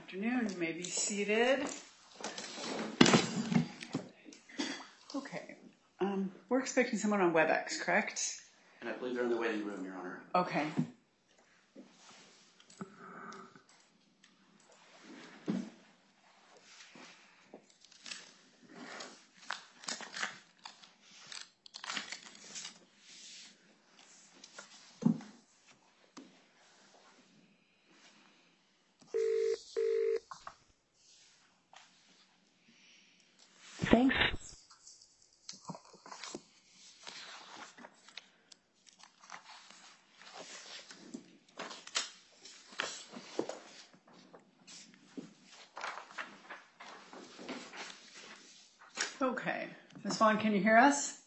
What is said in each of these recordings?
Afternoon. You may be seated. Okay. We're expecting someone on WebEx, correct? And I believe they're in the waiting room, Your Honor. Okay. Thanks. Okay. Ms. Vaughn, can you hear us?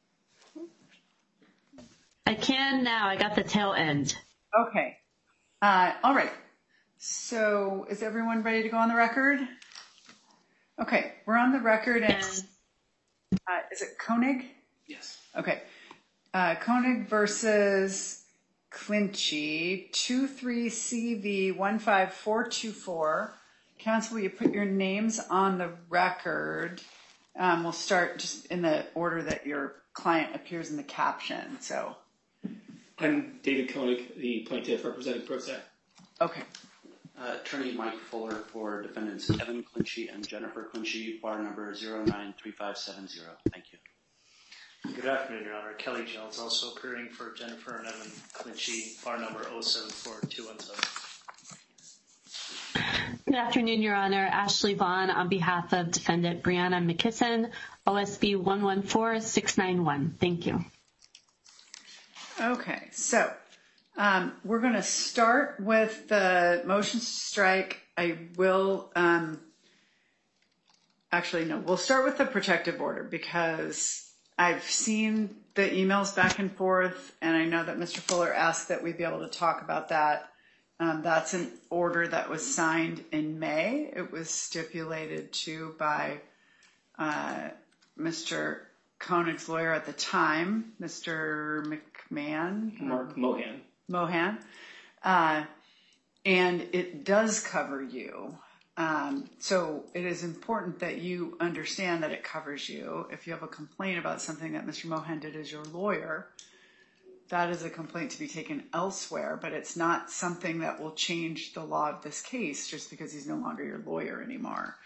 I can now. I got the tail end. Okay. All right. So is everyone ready to go on the record? Okay. We're on the record and is it Koenig? Yes. Okay. Koenig versus Clinchy, 23CV15424. Counsel, will you put your names on the record? We'll start just in the order that your client appears in the caption. So, I'm David Koenig, the plaintiff representing Pro Se. okay. Attorney Mike Fuller for defendants Evan Clinchy and Jennifer Clinchy, bar number 093570. Thank you. Good afternoon, Your Honor. Kelly Jones also appearing for Jennifer and Evan Clinchy, bar number 074217. Good afternoon, Your Honor. Ashley Vaughn on behalf of defendant Brianna McKisson, OSB 114691. Thank you. Okay. So, we're going to start with the motion to strike. I will, we'll start with the protective order because I've seen the emails back and forth, and I know that Mr. Fuller asked that we be able to talk about that. That's an order that was signed in May. It was stipulated to by Mr. Koenig's lawyer at the time, Mr. McMahon. Mark Mohan. Mohan. And it does cover you. So it is important that you understand that it covers you. If you have a complaint about something that Mr. Mohan did as your lawyer, that is a complaint to be taken elsewhere, but it's not something that will change the law of this case just because he's no longer your lawyer anymore.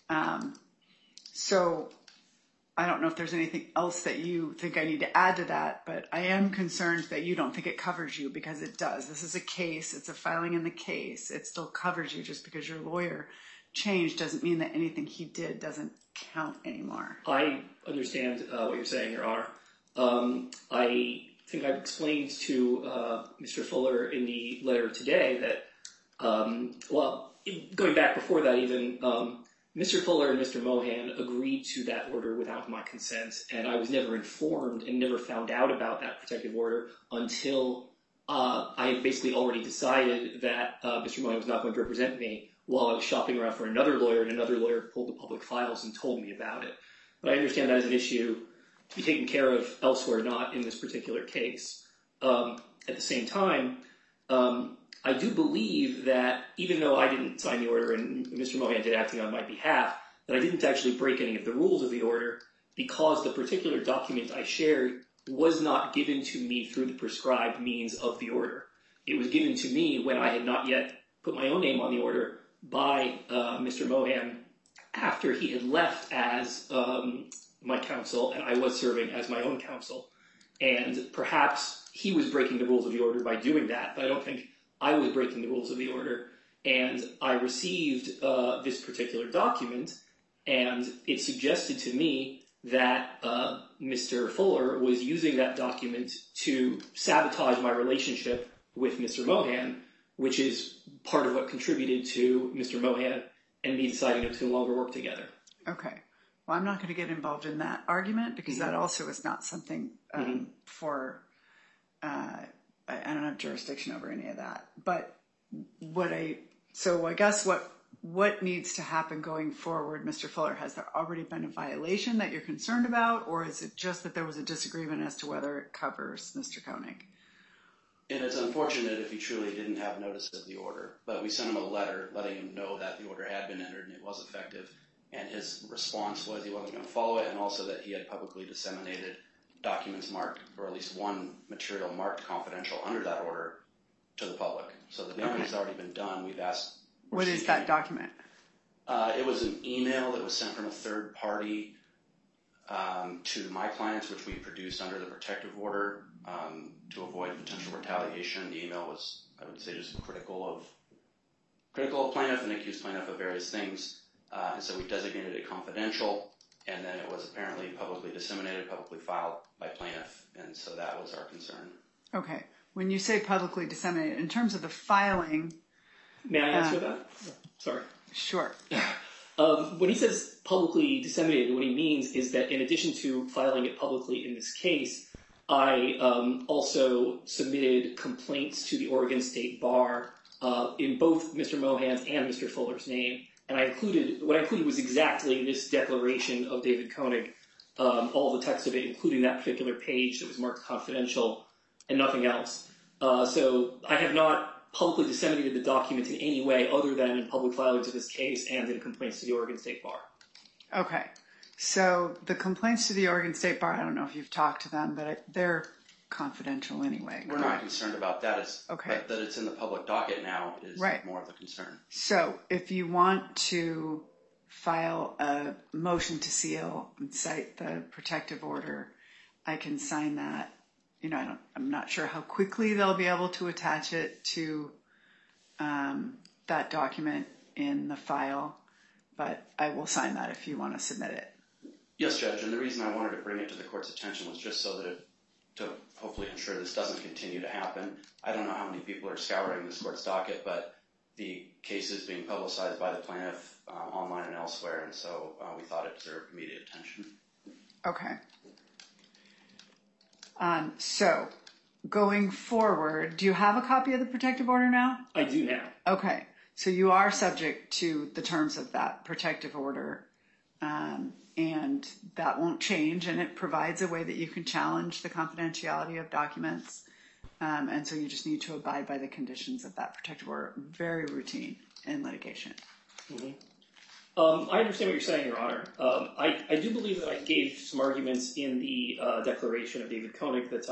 So I don't know if there's anything else that you think I need to add to that, but I am concerned that you don't think it covers you because it does. This is a case. It's a filing in the case. It still covers you. Just because your lawyer changed doesn't mean that anything he did doesn't count anymore. I understand what you're saying, Your Honor. I think I've explained to Mr. Fuller in the letter today that, going back before that even, Mr. Fuller and Mr. Mohan agreed to that order without my consent, and I was never informed and never found out about that protective order until I had basically already decided that Mr. Mohan was not going to represent me while I was shopping around for another lawyer, and another lawyer pulled the public files and told me about it. But I understand that as an issue to be taken care of elsewhere, not in this particular case. At the same time, I do believe that even though I didn't sign the order and Mr. Mohan did acting on my behalf, that I didn't actually break any of the rules of the order because the particular document I shared was not given to me through the prescribed means of the order. It was given to me when I had not yet put my own name on the order by Mr. Mohan after he had left as my counsel and I was serving as my own counsel. And perhaps he was breaking the rules of the order by doing that, but I don't think I was breaking the rules of the order. And I received this particular document, and it suggested to me that Mr. Fuller was using that document to sabotage my relationship with Mr. Mohan, which is part of what contributed to Mr. Mohan and me deciding to no longer work together. Okay. Well, I'm not going to get involved in that argument because that also is not something for, I don't have jurisdiction over any of that. But I guess what needs to happen going forward, Mr. Fuller, has there already been a violation that you're concerned about, or is it just that there was a disagreement as to whether it covers Mr. Koenig? And it's unfortunate if he truly didn't have notice of the order, but we sent him a letter letting him know that the order had been entered and it was effective. And his response was he wasn't going to follow it, and also that he had publicly disseminated documents marked, or at least one material marked confidential under that order to the public. So the damage has already been done. We've asked. What is that document? It was an email that was sent from a third party to my clients, which we produced under the protective order to avoid potential retaliation. The email was, I would say, just critical of plaintiff and accused plaintiff of various things. And so we designated it confidential, and then it was apparently publicly disseminated, publicly filed by plaintiff, and so that was our concern. Okay. When you say publicly disseminated, in terms of the filing... May I answer that? Sorry. Sure. When he says publicly disseminated, what he means is that in addition to filing it publicly in this case, I also submitted complaints to the Oregon State Bar in both Mr. Mohan's and Mr. Fuller's name. And what I included was exactly this declaration of David Koenig, all the text of it, including that particular page that was marked confidential and nothing else. So I have not publicly disseminated the document in any way other than in public filings of this case and in complaints to the Oregon State Bar. Okay. So the complaints to the Oregon State Bar, I don't know if you've talked to them, but they're confidential anyway. We're not concerned about that. Okay. But that it's in the public docket now is more of the concern. So if you want to file a motion to seal and cite the protective order, I can sign that. You know, I'm not sure how quickly they'll be able to attach it to that document in the file, but I will sign that if you want to submit it. Yes, Judge, and the reason I wanted to bring it to the court's attention was just so that to hopefully ensure this doesn't continue to happen. I don't know how many people are scouring this court's docket, but the case is being publicized by the plaintiff online and elsewhere, and so we thought it deserved immediate attention. Okay. So going forward, do you have a copy of the protective order now? I do now. Okay. So you are subject to the terms of that protective order, and that won't change, and it provides a way that you can challenge the confidentiality of documents, and so you just need to abide by the conditions of that protective order. Very routine in litigation. Mm-hmm. I understand what you're saying, Your Honor. I do believe that I gave some arguments in the declaration of David Koenig that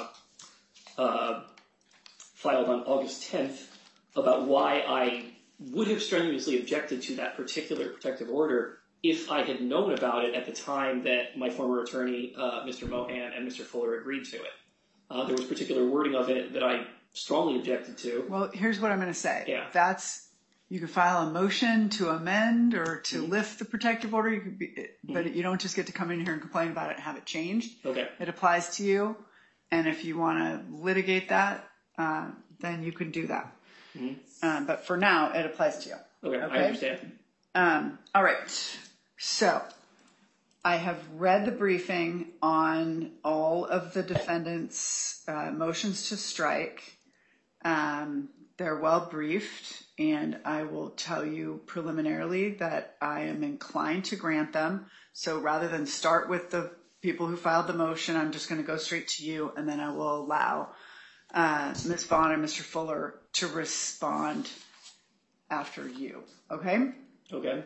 I filed on August 10th about why I would have strenuously objected to that particular protective order if I had known about it at the time that my former attorney, Mr. Mohan, and Mr. Fuller agreed to it. There was particular wording of it that I strongly objected to. Well, here's what I'm going to say. Yeah. You can file a motion to amend or to lift the protective order, but you don't just get to come in here and complain about it and have it changed. Okay. It applies to you, and if you want to litigate that, then you can do that. Mm-hmm. But for now, it applies to you. Okay. I understand. All right. So I have read the briefing on all of the defendants' motions to strike. They're well briefed, and I will tell you preliminarily that I am inclined to grant them. So rather than start with the people who filed the motion, I'm just going to go straight to you, and then I will allow Ms. Vaughn and Mr. Fuller to respond after you. Okay? Okay.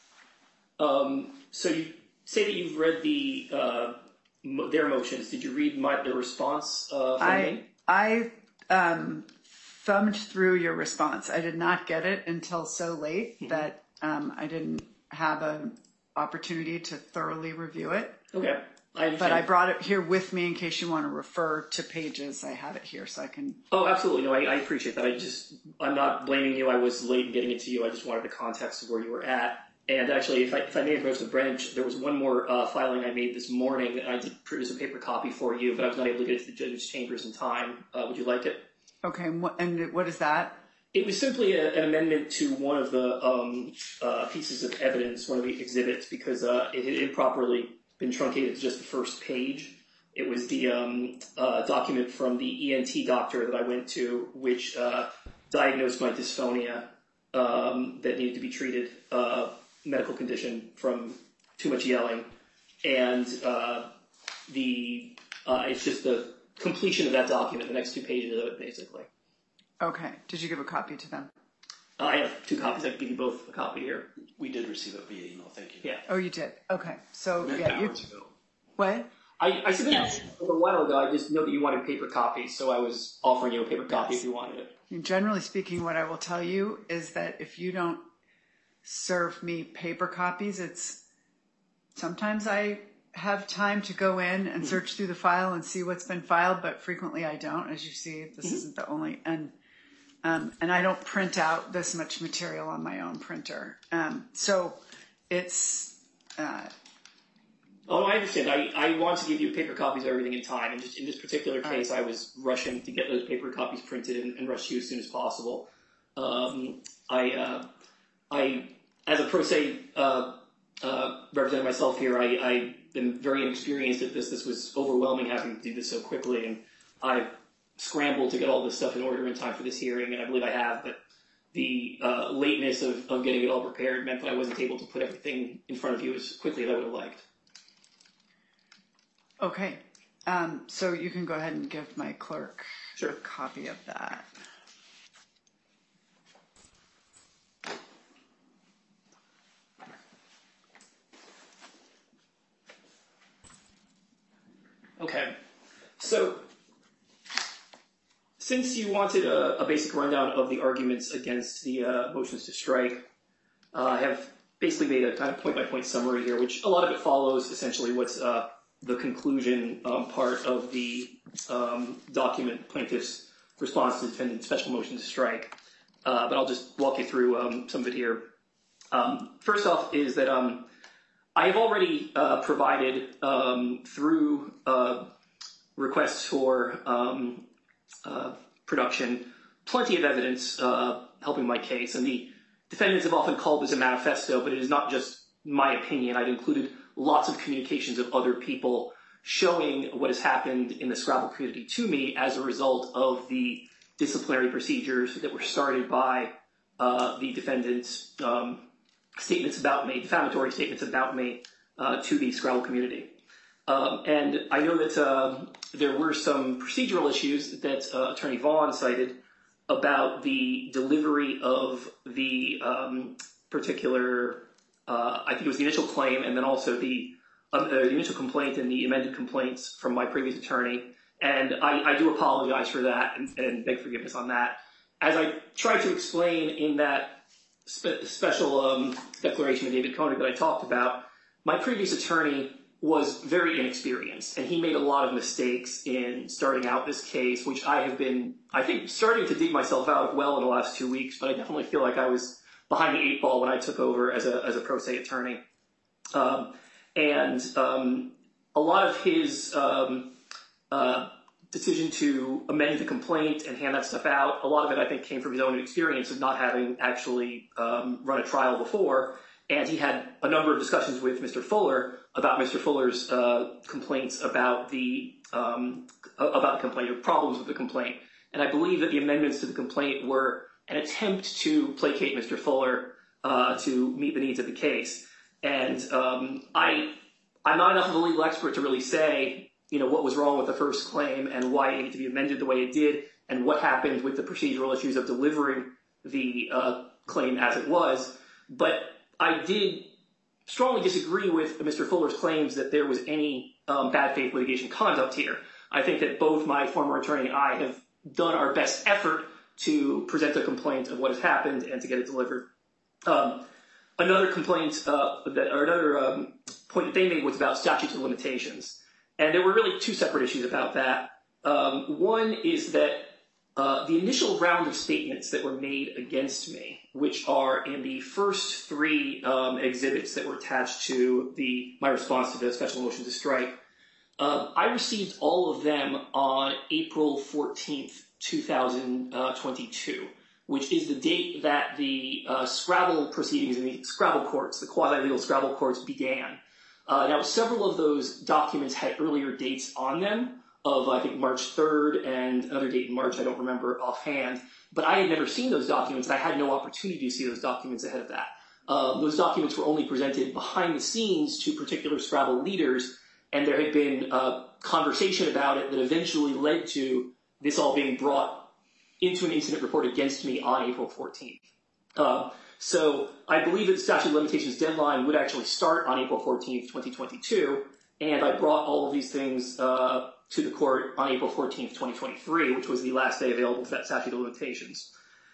So you say that you've read their motions. Did you read the response from me? I thumbed through your response. I did not get it until so late that I didn't have an opportunity to thoroughly review it. Okay. But I brought it here with me in case you want to refer to pages. I have it here so I can... Oh, absolutely. No, I appreciate that. I'm not blaming you. I was late in getting it to you. I just wanted the context of where you were at. And actually, if I may approach the branch, there was one more filing I made this morning. I did produce a paper copy for you, but I was not able to get it to the judge's chambers in time. Would you like it? Okay. And what is that? It was simply an amendment to one of the pieces of evidence, one of the exhibits, because it had improperly been truncated to just the first page. It was the document from the ENT doctor that I went to, which diagnosed my dysphonia that needed to be treated, medical condition from too much yelling. And it's just the completion of that document, the next 2 pages of it, basically. Okay. Did you give a copy to them? I have 2 copies. I can give you both a copy here. We did receive it via email. Thank you. Yeah. Oh, you did? Okay. So, Meant yeah, you... hours ago. What? I submitted it a little while ago. I just know that you wanted paper copies, so I was offering you a paper copy if you wanted it. And generally speaking, what I will tell you is that if you don't serve me paper copies, sometimes I have time to go in and search through the file and see what's been filed, but frequently I don't. As you see, this isn't the only, and I don't print out this much material on my own printer. So it's, Oh, I understand. I want to give you paper copies of everything in time, and just in this particular case, I was rushing to get those paper copies printed and rush to you as soon as possible. As a pro se representing myself here, I am very inexperienced at this. This was overwhelming having to do this so quickly, and I scrambled to get all this stuff in order in time for this hearing, and I believe I have, but the lateness of getting it all prepared meant that I wasn't able to put everything in front of you as quickly as I would have liked. okay. So you can go ahead and give my clerk Sure. a copy of that. Okay, so since you wanted a basic rundown of the arguments against the motions to strike, I have basically made a kind of point-by-point summary here, which a lot of it follows essentially what's the conclusion part of the document plaintiff's response to defendant's special motion to strike. But I'll just walk you through some of it here. First off is that I have already provided through requests for production plenty of evidence helping my case, and the defendants have often called this a manifesto, but it is not just my opinion. I've included lots of communications of other people showing what has happened in the Scrabble community to me as a result of the disciplinary procedures that were started by the defendants' statements about me, defamatory statements about me to the Scrabble community. And I know that there were some procedural issues that Attorney Vaughn cited about the delivery of the particular, I think it was the initial claim, and then also the initial complaint and the amended complaints from my previous attorney. And I do apologize for that and beg forgiveness on that. As I tried to explain in that special declaration of David Koenig that I talked about, my previous attorney was very inexperienced, and he made a lot of mistakes in starting out this case, which I have been, I think, starting to dig myself out of well in the last 2 weeks, but I definitely feel like I was behind the 8 ball when I took over as a pro se attorney. A lot of his decision to amend the complaint and hand that stuff out, a lot of it I think came from his own experience of not having actually run a trial before. And he had a number of discussions with Mr. Fuller about Mr. Fuller's complaints about the complaint, or problems with the complaint. And I believe that the amendments to the complaint were an attempt to placate Mr. Fuller to meet the needs of the case. And I'm not enough of a legal expert to really say, what was wrong with the first claim and why it needed to be amended the way it did, and what happened with the procedural issues of delivering the claim as it was. But I did strongly disagree with Mr. Fuller's claims that there was any bad faith litigation conduct here. I think that both my former attorney and I have done our best effort to present a complaint of what has happened and to get it delivered. Another complaint, another point that they made was about statutes of limitations. And there were really 2 separate issues about that. One is that the initial round of statements that were made against me, which are in the first 3 exhibits that were attached to my response to the special motion to strike, I received all of them on April 14th, 2022, which is the date that the Scrabble proceedings in the Scrabble courts, the quasi-legal Scrabble courts, began. Now, several of those documents had earlier dates on them of, I think, March 3rd and another date in March, I don't remember offhand. But I had never seen those documents, and I had no opportunity to see those documents ahead of that. Those documents were only presented behind the scenes to particular Scrabble leaders, and there had been conversation about it that eventually led to this all being brought into an incident report against me on April 14th. So I believe that the statute of limitations deadline would actually start on April 14th, 2022, and I brought all of these things to the court on April 14th, 2023, which was the last day available for that statute of limitations.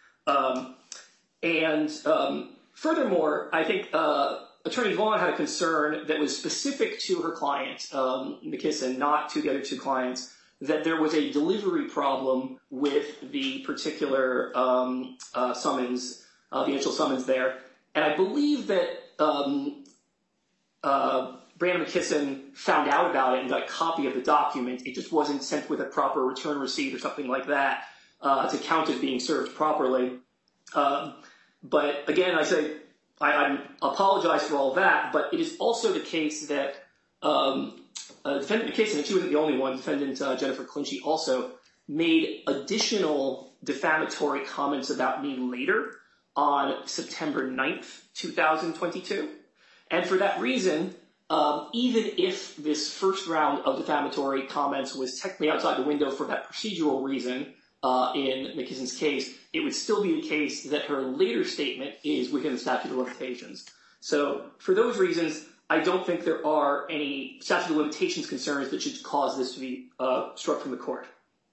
Furthermore, I think Attorney Vaughn had a concern that was specific to her client, McKisson, not to the other two clients, that there was a delivery problem with the particular summons, the initial summons there. And I believe that Brandon McKisson found out about it and got a copy of the document. It just wasn't sent with a proper return receipt or something like that to count as being served properly. But again, I apologize for all that, but it is also the case that Defendant McKisson, and she wasn't the only one, Defendant Jennifer Clinchy also made additional defamatory comments about me later on September 9th, 2022. And for that reason, even if this first round of defamatory comments was technically outside the window for that procedural reason in McKisson's case, it would still be the case that her later statement is within the statute of limitations. So for those reasons, I don't think there are any statute of limitations concerns that should cause this to be struck from the court.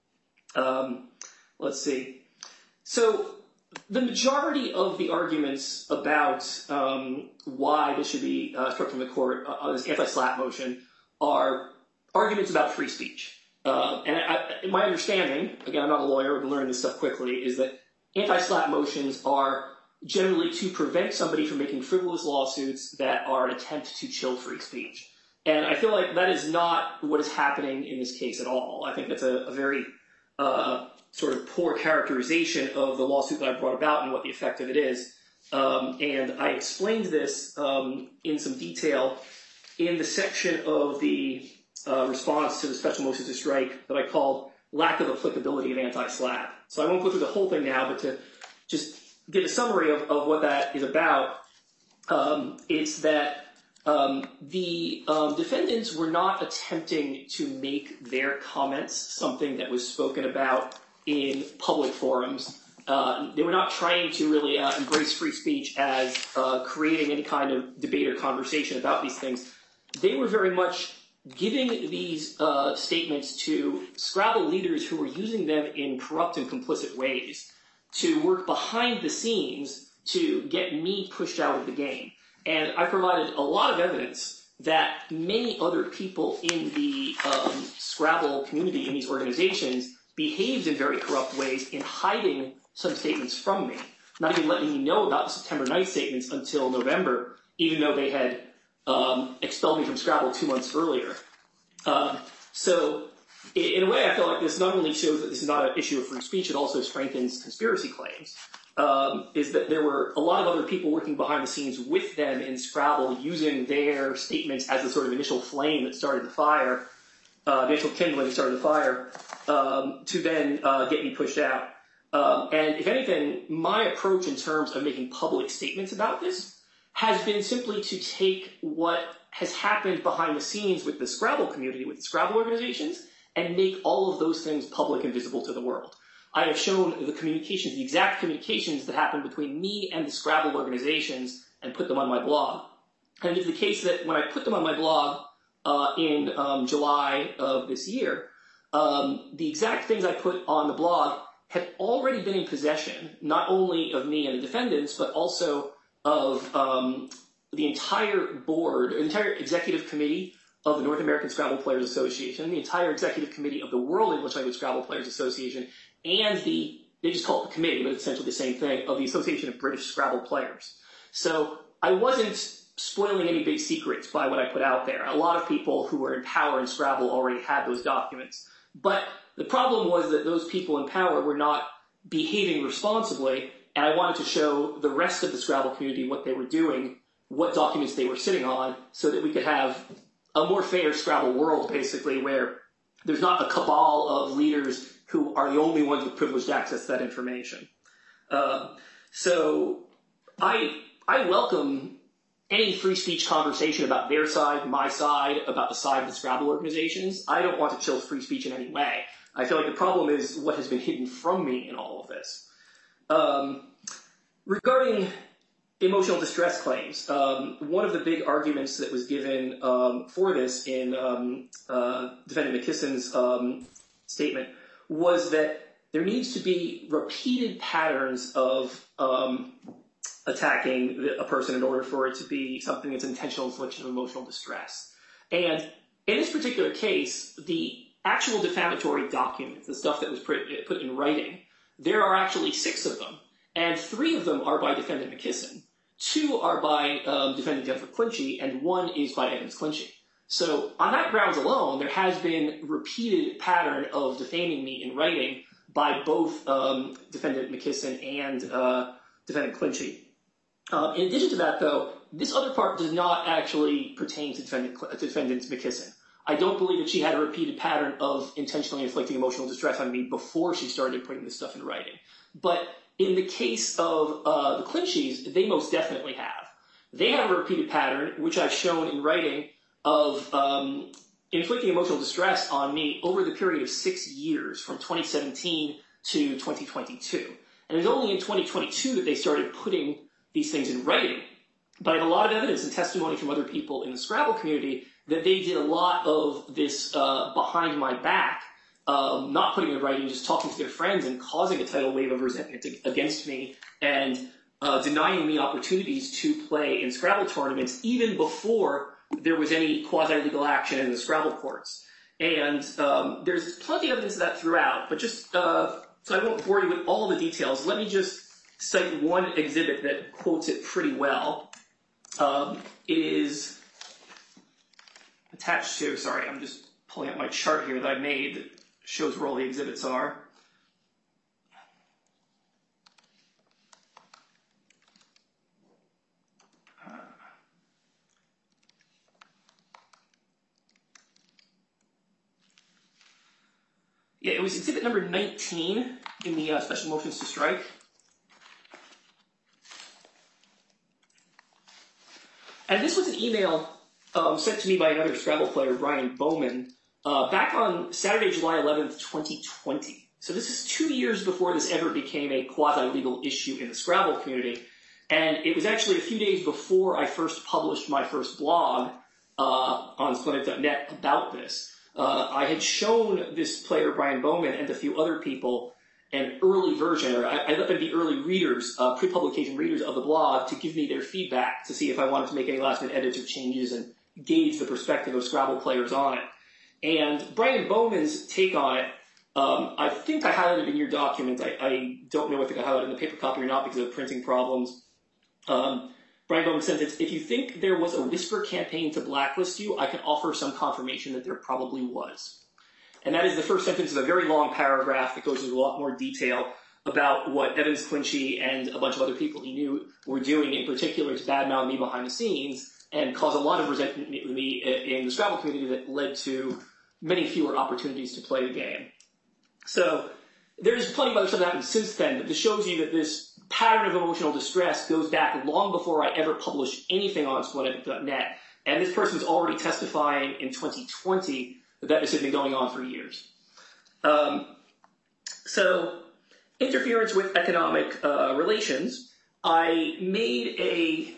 Let's see. So the majority of the arguments about why this should be struck from the court on this anti-SLAPP motion are arguments about free speech. And my understanding, again, I'm not a lawyer, I've been learning this stuff quickly, is that anti-SLAPP motions are generally to prevent somebody from making frivolous lawsuits that are an attempt to chill free speech. And I feel like that is not what is happening in this case at all. I think that's a very sort of poor characterization of the lawsuit that I brought about and what the effect of it is. And I explained this in some detail in the section of the response to the special motion to strike that I called lack of applicability of anti-SLAPP. So I won't go through the whole thing now, but to just give a summary of what that is about, it's that the defendants were not attempting to make their comments something that was spoken about in public forums. They were not trying to really embrace free speech as creating any kind of debate or conversation about these things. They were very much giving these statements to Scrabble leaders who were using them in corrupt and complicit ways to work behind the scenes to get me pushed out of the game. And I provided a lot of evidence that many other people in the Scrabble community in these organizations behaved in very corrupt ways in hiding some statements from me, not even letting me know about the September 9th statements until November, even though they had expelled me from Scrabble 2 months earlier. So in a way, I feel like this not only shows that this is not an issue of free speech, it also strengthens conspiracy claims, is that there were a lot of other people working behind the scenes with them in Scrabble using their statements as the sort of initial flame that started the fire, the initial kindling that started the fire, to then get me pushed out. And if anything, my approach in terms of making public statements about this has been simply to take what has happened behind the scenes with the Scrabble community, with the Scrabble organizations, and make all of those things public and visible to the world. I have shown the communications, the exact communications that happened between me and the Scrabble organizations and put them on my blog. And it's the case that when I put them on my blog in July of this year, the exact things I put on the blog had already been in possession, not only of me and the defendants, but also of the entire board, the entire executive committee of the North American Scrabble Players Association, the entire executive committee of the World English Language Scrabble Players Association, and they just call it the committee, but it's essentially the same thing, of the Association of British Scrabble Players. So I wasn't spoiling any big secrets by what I put out there. A lot of people who were in power in Scrabble already had those documents. But the problem was that those people in power were not behaving responsibly, and I wanted to show the rest of the Scrabble community what they were doing, what documents they were sitting on, so that we could have a more fair Scrabble world, basically, where there's not a cabal of leaders who are the only ones with privileged access to that information. So I welcome any free speech conversation about their side, my side, about the side of the Scrabble organizations. I don't want to chill free speech in any way. I feel like the problem is what has been hidden from me in all of this. Regarding emotional distress claims, one of the big arguments that was given for this in Defendant McKisson's statement was that there needs to be repeated patterns of attacking a person in order for it to be something that's intentional infliction of emotional distress. And in this particular case, the actual defamatory documents, the stuff that was put in writing, there are actually 6 of them. And 3 of them are by Defendant McKisson. 2 are by Defendant Jennifer Clinchy, and 1 is by Evans Clinchy. So on that grounds alone, there has been repeated pattern of defaming me in writing by both Defendant McKisson and Defendant Clinchy. In addition to that, though, this other part does not actually pertain to Defendant McKisson. I don't believe that she had a repeated pattern of intentionally inflicting emotional distress on me before she started putting this stuff in writing. But in the case of the Clinchys, they most definitely have. They have a repeated pattern, which I've shown in writing, of inflicting emotional distress on me over the period of 6 years, from 2017 to 2022. And it was only in 2022 that they started putting these things in writing. But I have a lot of evidence and testimony from other people in the Scrabble community that they did a lot of this behind my back, not putting it in writing, just talking to their friends and causing a tidal wave of resentment against me and denying me opportunities to play in Scrabble tournaments even before there was any quasi-legal action in the Scrabble courts. And there's plenty of evidence of that throughout, but just so I won't bore you with all the details, let me just cite one exhibit that quotes it pretty well. It is attached to, sorry, I'm just pulling up my chart here that I made that shows where all the exhibits are. Yeah, it was exhibit number 19 in the special motions to strike. And this was an email sent to me by another Scrabble player, Brian Bowman, back on Saturday, July 11th, 2020. So this is 2 years before this ever became a quasi-legal issue in the Scrabble community. And it was actually a few days before I first published my first blog on Splendid.net about this. I had shown this player, Brian Bowman, and a few other people an early version, or I let them be early readers, pre-publication readers of the blog to give me their feedback to see if I wanted to make any last-minute edits or changes and gauge the perspective of Scrabble players on it. And Brian Bowman's take on it, I think I highlighted in your document. I don't know if I highlighted in the paper copy or not because of printing problems. Brian Bowman said that if you think there was a whisper campaign to blacklist you, I can offer some confirmation that there probably was. And that is the first sentence of a very long paragraph that goes into a lot more detail about what Evans Clinchy and a bunch of other people he knew were doing, in particular to badmouth me behind the scenes and cause a lot of resentment with me in the Scrabble community that led to many fewer opportunities to play the game. So there's plenty of other stuff that happened since then, but this shows you that this pattern of emotional distress goes back long before I ever published anything on Splendid.net. And this person was already testifying in 2020 that this had been going on for years. So, interference with economic relations. I made a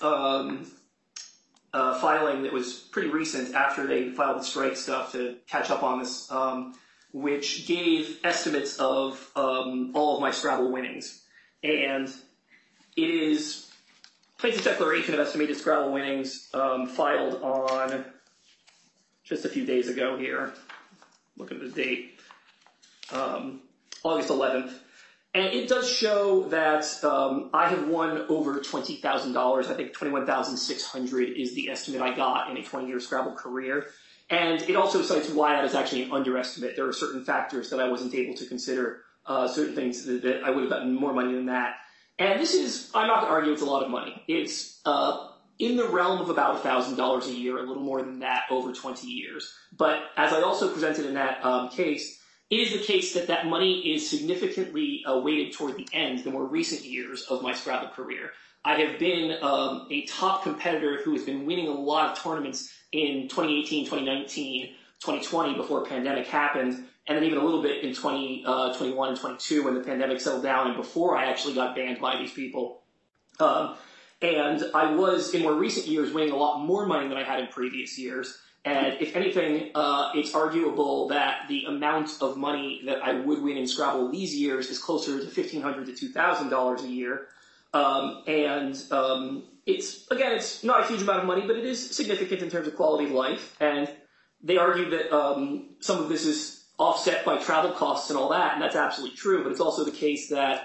filing that was pretty recent after they filed the strike stuff to catch up on this, which gave estimates of all of my Scrabble winnings. And it is Plaintiff's Declaration of Estimated Scrabble Winnings filed on just a few days ago here. Look at the date. August 11th. And it does show that I have won over $20,000. I think $21,600 is the estimate I got in a 20-year Scrabble career. And it also cites why that is actually an underestimate. There are certain factors that I wasn't able to consider, certain things that I would have gotten more money than that. And this is, I'm not going to argue it's a lot of money. It's in the realm of about $1,000 a year, a little more than that over 20 years. But as I also presented in that case, it is the case that that money is significantly weighted toward the end, the more recent years of my Scrabble career. I have been a top competitor who has been winning a lot of tournaments in 2018, 2019, 2020 before a pandemic happened, and then even a little bit in 2021 and 22 when the pandemic settled down and before I actually got banned by these people. And I was, in more recent years, winning a lot more money than I had in previous years. And if anything, it's arguable that the amount of money that I would win in Scrabble these years is closer to $1,500 to $2,000 a year. It's not a huge amount of money, but it is significant in terms of quality of life. And they argue that some of this is offset by travel costs and all that, and that's absolutely true. But it's also the case that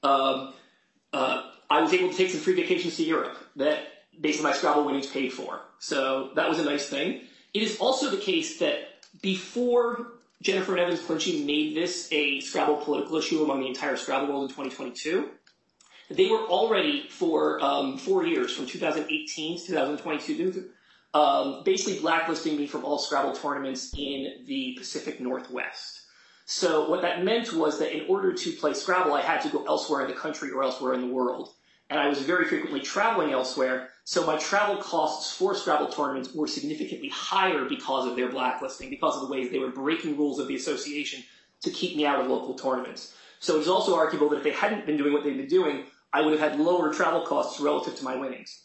I was able to take some free vacations to Europe that basically my Scrabble winnings paid for. So that was a nice thing. It is also the case that before Jennifer and Evans Clinchie made this a Scrabble political issue among the entire Scrabble world in 2022, they were already for 4 years, from 2018 to 2022, basically blacklisting me from all Scrabble tournaments in the Pacific Northwest. So what that meant was that in order to play Scrabble, I had to go elsewhere in the country or elsewhere in the world. And I was very frequently traveling elsewhere, so my travel costs for Scrabble tournaments were significantly higher because of their blacklisting, because of the ways they were breaking rules of the association to keep me out of local tournaments. So it's also arguable that if they hadn't been doing what they've been doing, I would have had lower travel costs relative to my winnings.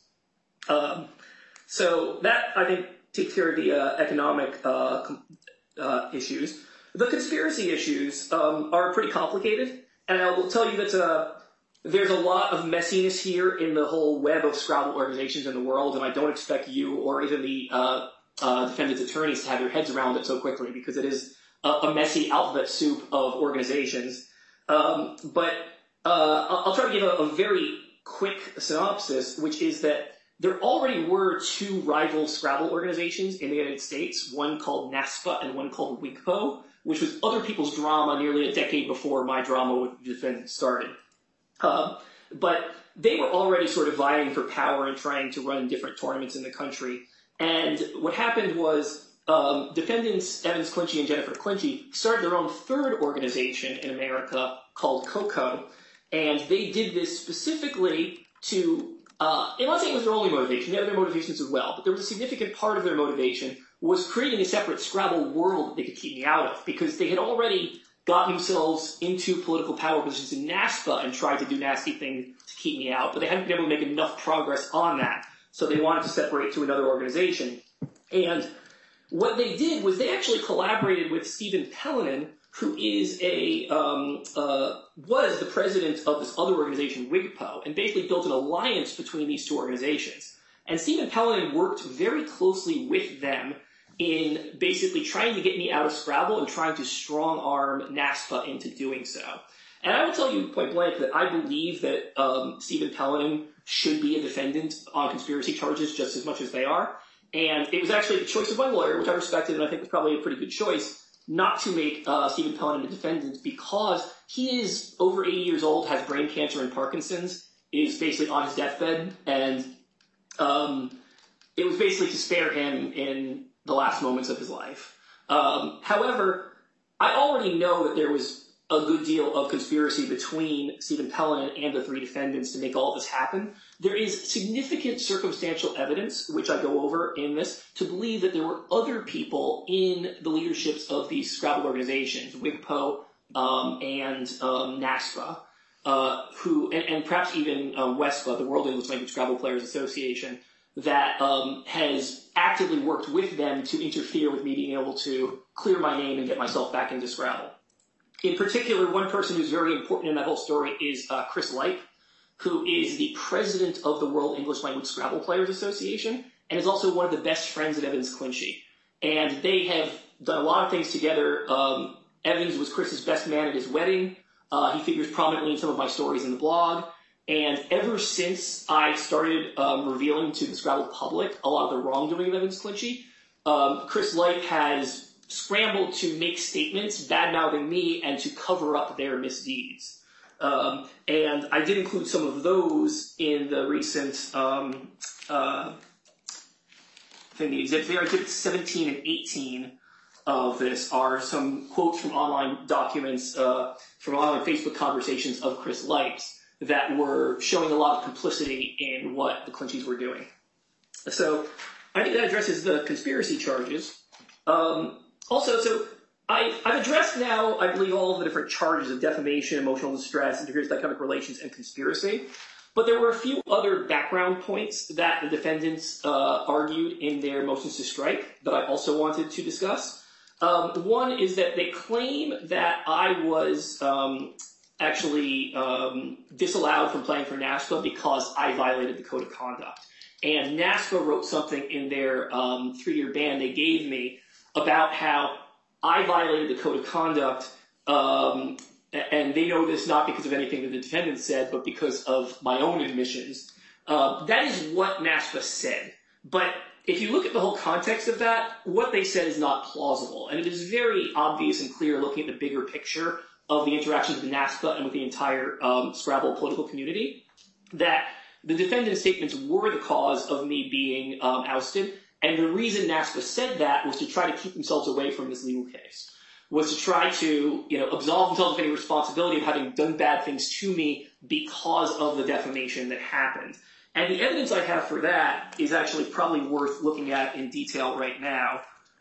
So that, I think, takes care of the economic issues. The conspiracy issues are pretty complicated, and I will tell you that there's a lot of messiness here in the whole web of Scrabble organizations in the world, and I don't expect you or even the defendant's attorneys to have your heads around it so quickly, because it is a messy alphabet soup of organizations. But I'll try to give a very quick synopsis, which is that there already were two rival Scrabble organizations in the United States, one called NASPA and one called WIGPO, which was other people's drama nearly a decade before my drama with the defendant started. But they were already sort of vying for power and trying to run different tournaments in the country. And what happened was defendants Evans Clinchie and Jennifer Clinchie started their own third organization in America called COCO. And they did this specifically to, I'm not saying it was their only motivation, they had other motivations as well, but there was a significant part of their motivation was creating a separate Scrabble world that they could keep me out of, because they had already got themselves into political power positions in NASPA and tried to do nasty things to keep me out, but they hadn't been able to make enough progress on that. So they wanted to separate to another organization. And what they did was they actually collaborated with Stephen Pellinen, who is was the president of this other organization, WIGPO, and basically built an alliance between these two organizations. And Stephen Pellinen worked very closely with them in basically trying to get me out of Scrabble and trying to strong-arm NASPA into doing so. And I will tell you point blank that I believe that Stephen Pellinen should be a defendant on conspiracy charges just as much as they are. And it was actually the choice of my lawyer, which I respected and I think was probably a pretty good choice, not to make Stephen Pellinen a defendant, because he is over 80 years old, has brain cancer and Parkinson's, is basically on his deathbed, and it was basically to spare him in the last moments of his life. However, I already know that there was a good deal of conspiracy between Stephen Pellinen and the three defendants to make all this happen. There is significant circumstantial evidence, which I go over in this, to believe that there were other people in the leaderships of these Scrabble organizations, WIGPO and NASPA, and perhaps even WESPA, the World English Language Scrabble Players Association, that has actively worked with them to interfere with me being able to clear my name and get myself back into Scrabble. In particular, one person who's very important in that whole story is Chris Lipe, who is the president of the World English Language Scrabble Players Association, and is also one of the best friends of Evans Clinchie. And they have done a lot of things together. Evans was Chris's best man at his wedding. He figures prominently in some of my stories in the blog. And ever since I started revealing to the Scrabble public a lot of the wrongdoing of Evans Clinchie, Chris Lipe has scrambled to make statements bad-mouthing me and to cover up their misdeeds. And I did include some of those in the recent thing, the exhibits there, exhibits 17 and 18. of this are some quotes from online documents, from online Facebook conversations of Chris Lipes that were showing a lot of complicity in what the Clinchies were doing. So I think that addresses the conspiracy charges. Also, so I've addressed now, I believe, all of the different charges of defamation, emotional distress, interference with economic relations, and conspiracy. But there were a few other background points that the defendants argued in their motions to strike that I also wanted to discuss. One is that they claim that I was actually disallowed from playing for NASPA because I violated the code of conduct. And NASPA wrote something in their 3-year ban they gave me about how I violated the code of conduct, and they know this not because of anything that the defendant said, but because of my own admissions. That is what NASPA said. But if you look at the whole context of that, what they said is not plausible. And it is very obvious and clear looking at the bigger picture of the interactions with NASPA and with the entire Scrabble political community that the defendant's statements were the cause of me being ousted. And the reason NASPA said that was to try to keep themselves away from this legal case, was to try to, absolve themselves of any responsibility of having done bad things to me because of the defamation that happened. And the evidence I have for that is actually probably worth looking at in detail right now.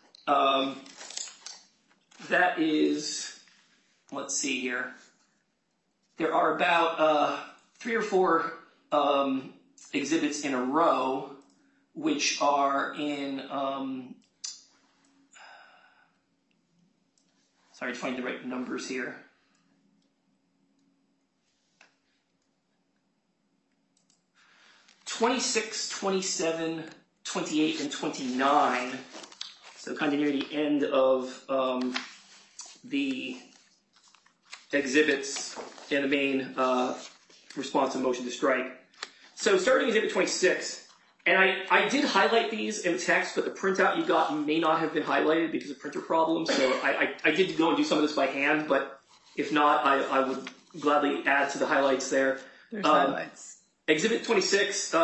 That is, let's see here. There are about 3 or 4 exhibits in a row, which are in, sorry, to find the right numbers here. (26, 27, 28, and 29. So kind of near the end of the exhibits in the main response to motion to strike. So starting exhibit 26, and I did highlight these in text, but the printout you got may not have been highlighted because of printer problems. So I did go and do some of this by hand, but if not, I would gladly add to the highlights there. There's highlights. Exhibit 26,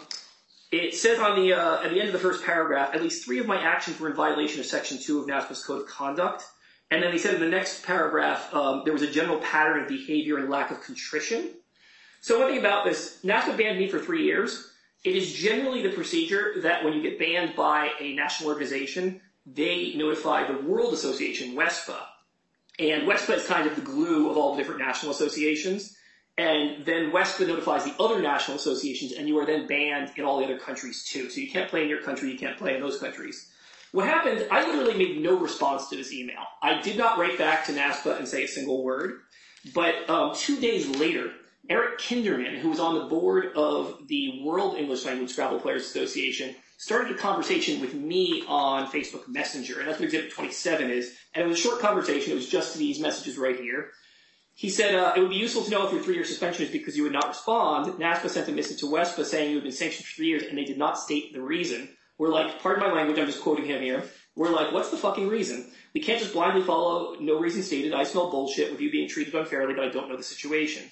it says on the at the end of the first paragraph, at least 3 of my actions were in violation of Section 2 of NASPA's Code of Conduct. And then they said in the next paragraph, there was a general pattern of behavior and lack of contrition. So one thing about this, NASPA banned me for 3 years. It is generally the procedure that when you get banned by a national organization, they notify the World Association, WESPA. And WESPA is kind of the glue of all the different national associations. And then WESPA notifies the other national associations, and you are then banned in all the other countries too. So you can't play in your country, you can't play in those countries. What happened, I literally made no response to this email. I did not write back to NASPA and say a single word. But 2 days later, Eric Kinderman, who was on the board of the World English Language Scrabble Players Association, started a conversation with me on Facebook Messenger, and that's what Exhibit 27 is. And it was a short conversation. It was just these messages right here. He said, it would be useful to know if your 3-year suspension is because you would not respond. NASPA sent a message to WESPA saying you had been sanctioned for 3 years, and they did not state the reason. We're like, pardon my language, I'm just quoting him here. We're like, what's the fucking reason? We can't just blindly follow no reason stated. I smell bullshit with you being treated unfairly, but I don't know the situation.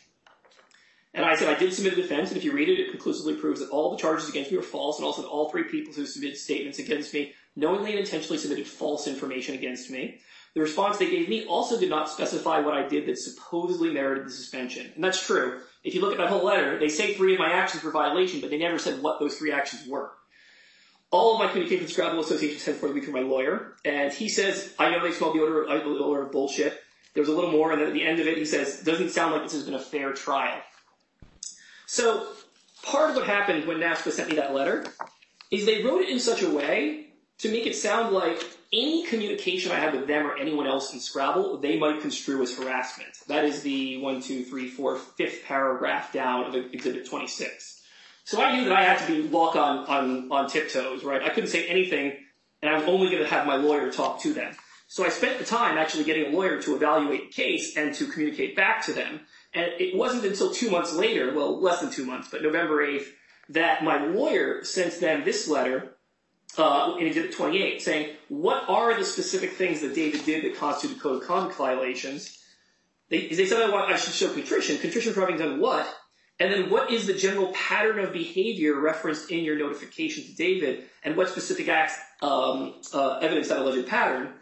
And I said, I did submit a defense, and if you read it, it conclusively proves that all the charges against me are false, and also that all 3 people who submitted statements against me knowingly and intentionally submitted false information against me. The response they gave me also did not specify what I did that supposedly merited the suspension. And that's true. If you look at that whole letter, they say 3 of my actions were violation, but they never said what those 3 actions were. All of my communication with Scrabble Association sent forward me through my lawyer, and he says, I know they smell the odor of bullshit. There was a little more, and then at the end of it, he says, doesn't sound like this has been a fair trial. So part of what happened when NASPA sent me that letter is they wrote it in such a way to make it sound like any communication I had with them or anyone else in Scrabble, they might construe as harassment. That is the 5th paragraph down of Exhibit 26. So I knew that I had to walk on tiptoes, right? I couldn't say anything, and I was only going to have my lawyer talk to them. So I spent the time actually getting a lawyer to evaluate the case and to communicate back to them. And it wasn't until 2 months later, well, less than 2 months, but November 8th, that my lawyer sent them this letter in Exhibit 28 saying, what are the specific things that David did that constituted code of conduct violations? They said I should show contrition. Contrition for having done what? And then what is the general pattern of behavior referenced in your notification to David? And what specific acts evidence that alleged pattern?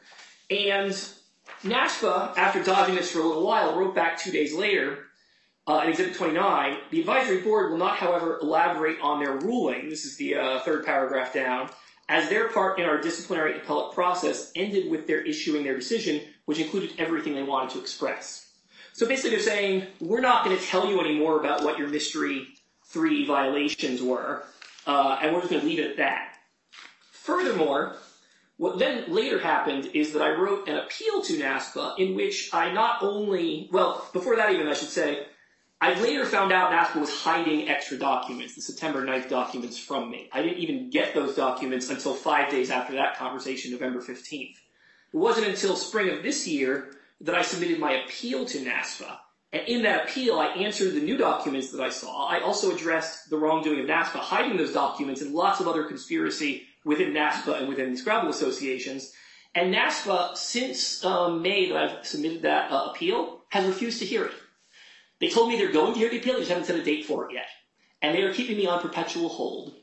And NASPA, after dodging this for a little while, wrote back 2 days later in Exhibit 29, the advisory board will not, however, elaborate on their ruling, this is the third paragraph down, as their part in our disciplinary appellate process ended with their issuing their decision, which included everything they wanted to express. So basically they're saying, we're not going to tell you anymore about what your Mystery 3 violations were, and we're just going to leave it at that. Furthermore, what then later happened is that I wrote an appeal to NASPA in which I not only, well, before that even I should say, I later found out NASPA was hiding extra documents, the September 9th documents, from me. I didn't even get those documents until 5 days after that conversation, November 15th. It wasn't until spring of this year that I submitted my appeal to NASPA. And in that appeal, I answered the new documents that I saw. I also addressed the wrongdoing of NASPA, hiding those documents, and lots of other conspiracy within NASPA and within the Scrabble associations. And NASPA, since May that I've submitted that appeal, has refused to hear it. They told me they're going to hear the appeal, they just haven't set a date for it yet. And they are keeping me on perpetual hold.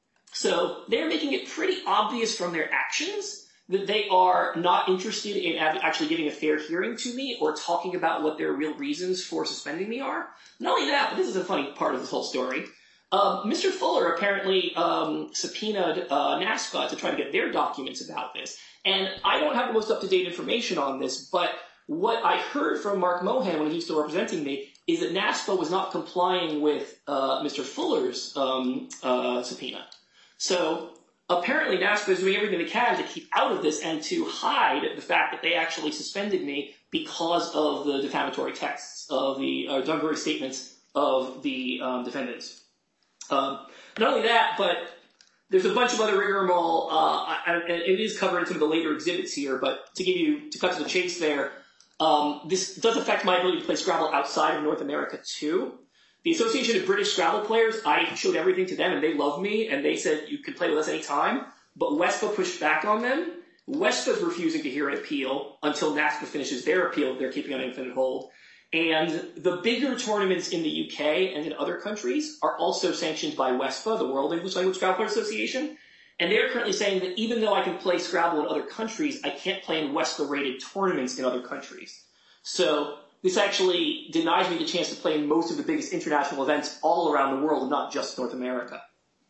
So they're making it pretty obvious from their actions that they are not interested in actually giving a fair hearing to me or talking about what their real reasons for suspending me are. Not only that, but this is a funny part of this whole story. Mr. Fuller apparently subpoenaed NASPA to try to get their documents about this. And I don't have the most up-to-date information on this, but what I heard from Mark Mohan when he was still representing me is that NASPA was not complying with Mr. Fuller's subpoena. So apparently NASPA is doing everything they can to keep out of this and to hide the fact that they actually suspended me because of the defamatory texts of the defamatory statements of the defendants. Not only that, but there's a bunch of other rigmarole, and it is covered in some of the later exhibits here, but to cut to the chase there, this does affect my ability to play Scrabble outside of North America too. The Association of British Scrabble Players, I showed everything to them and they love me and they said you can play with us anytime, but WESPA pushed back on them. WESPA is refusing to hear an appeal until NASPA finishes their appeal that they're keeping on infinite hold. And the bigger tournaments in the UK and in other countries are also sanctioned by WESPA, the World English Language Scrabble Players Association. And they're currently saying that even though I can play Scrabble in other countries, I can't play in WESPA-rated tournaments in other countries. So this actually denies me the chance to play in most of the biggest international events all around the world, not just North America.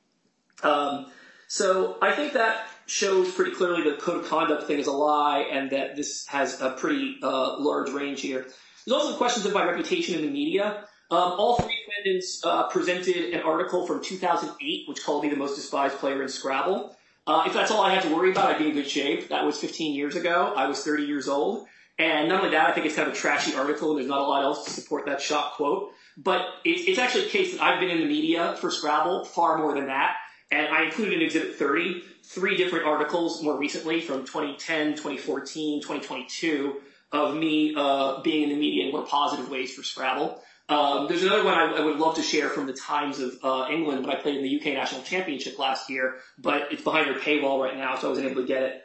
So I think that shows pretty clearly the code of conduct thing is a lie and that this has a pretty large range here. There's also questions of my reputation in the media. All three defendants presented an article from 2008 which called me the most despised player in Scrabble. If that's all I had to worry about, I'd be in good shape. That was 15 years ago. I was 30 years old. And not only that, I think it's kind of a trashy article and there's not a lot else to support that shock quote. But it's actually a case that I've been in the media for Scrabble far more than that. And I included in Exhibit 30 3 different articles more recently from 2010, 2014, 2022 of me being in the media in more positive ways for Scrabble. There's another one I would love to share from the Times of England when I played in the UK National Championship last year, but it's behind their paywall right now, so I wasn't able to get it.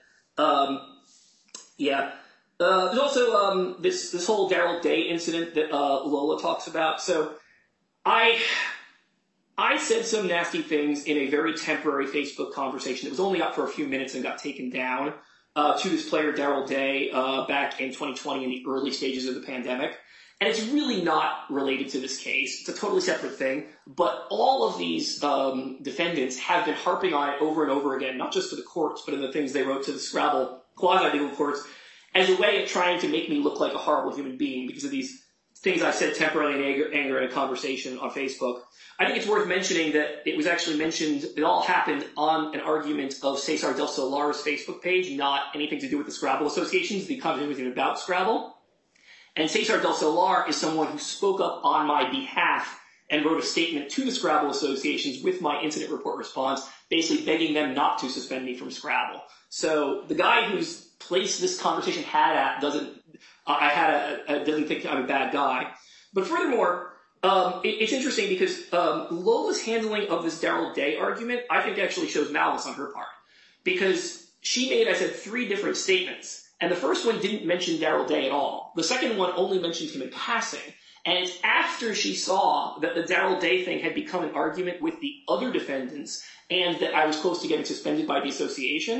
There's also this whole Daryl Day incident that Lola talks about. So I said some nasty things in a very temporary Facebook conversation that was only up for a few minutes and got taken down to this player Daryl Day back in 2020 in the early stages of the pandemic. And it's really not related to this case. It's a totally separate thing. But all of these defendants have been harping on it over and over again, not just to the courts, but in the things they wrote to the Scrabble quasi-legal courts, as a way of trying to make me look like a horrible human being because of these things I said temporarily in anger in a conversation on Facebook. I think it's worth mentioning that it was actually mentioned, it all happened on an argument of Cesar del Solar's Facebook page, not anything to do with the Scrabble associations. The conversation was even about Scrabble. And Cesar del Solar is someone who spoke up on my behalf and wrote a statement to the Scrabble associations with my incident report response, basically begging them not to suspend me from Scrabble. So the guy whose place this conversation had at doesn't think I'm a bad guy. But furthermore, it's interesting because Lola's handling of this Daryl Day argument, I think actually shows malice on her part. Because she made, I said, 3 different statements. And the first one didn't mention Daryl Day at all. The second one only mentioned him in passing. And it's after she saw that the Daryl Day thing had become an argument with the other defendants and that I was close to getting suspended by the association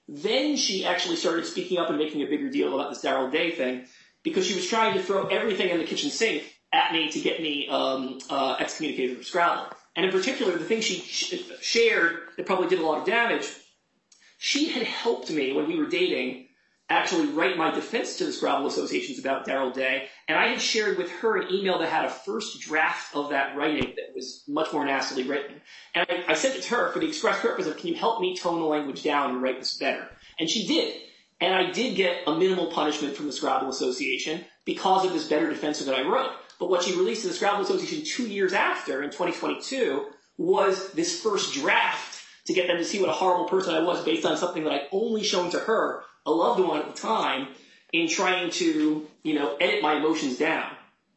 Then she actually started speaking up and making a bigger deal about this Darrell Day thing because she was trying to throw everything in the kitchen sink at me to get me excommunicated from Scrabble. And in particular, the thing she shared that probably did a lot of damage, she had helped me when we were dating actually write my defense to the Scrabble associations about Darrell Day, and I had shared with her an email that had a first draft of that writing that was much more nastily written. And I sent it to her for the express purpose of, can you help me tone the language down and write this better? And she did. And I did get a minimal punishment from the Scrabble Association because of this better defense that I wrote. But what she released to the Scrabble Association 2 years after, in 2022, was this first draft to get them to see what a horrible person I was based on something that I'd only shown to her, a loved one at the time, in trying to, edit my emotions down.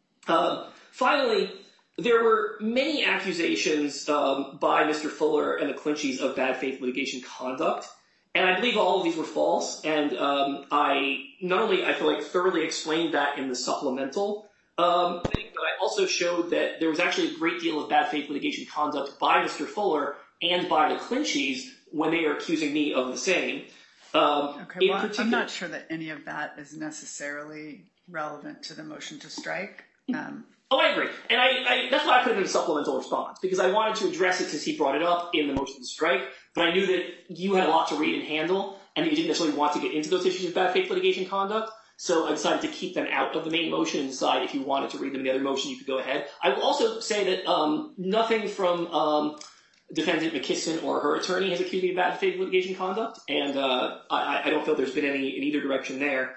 Finally, there were many accusations by Mr. Fuller and the Clinchies of bad faith litigation conduct, and I believe all of these were false, and I feel like thoroughly explained that in the supplemental thing, but I also showed that there was actually a great deal of bad faith litigation conduct by Mr. Fuller and by the Clinchies when they are accusing me of the same. Okay, well, I'm not sure that any of that is necessarily relevant to the motion to strike. I agree. And I that's why I put it in a supplemental response, because I wanted to address it because he brought it up in the motion to strike, but I knew that you had a lot to read and handle, and that you didn't necessarily want to get into those issues of bad faith litigation conduct, so I decided to keep them out of the main motion and decide if you wanted to read them in the other motion, you could go ahead. I will also say that nothing from Defendant McKisson or her attorney has accused me of bad faith litigation conduct, and I don't feel there's been any in either direction there.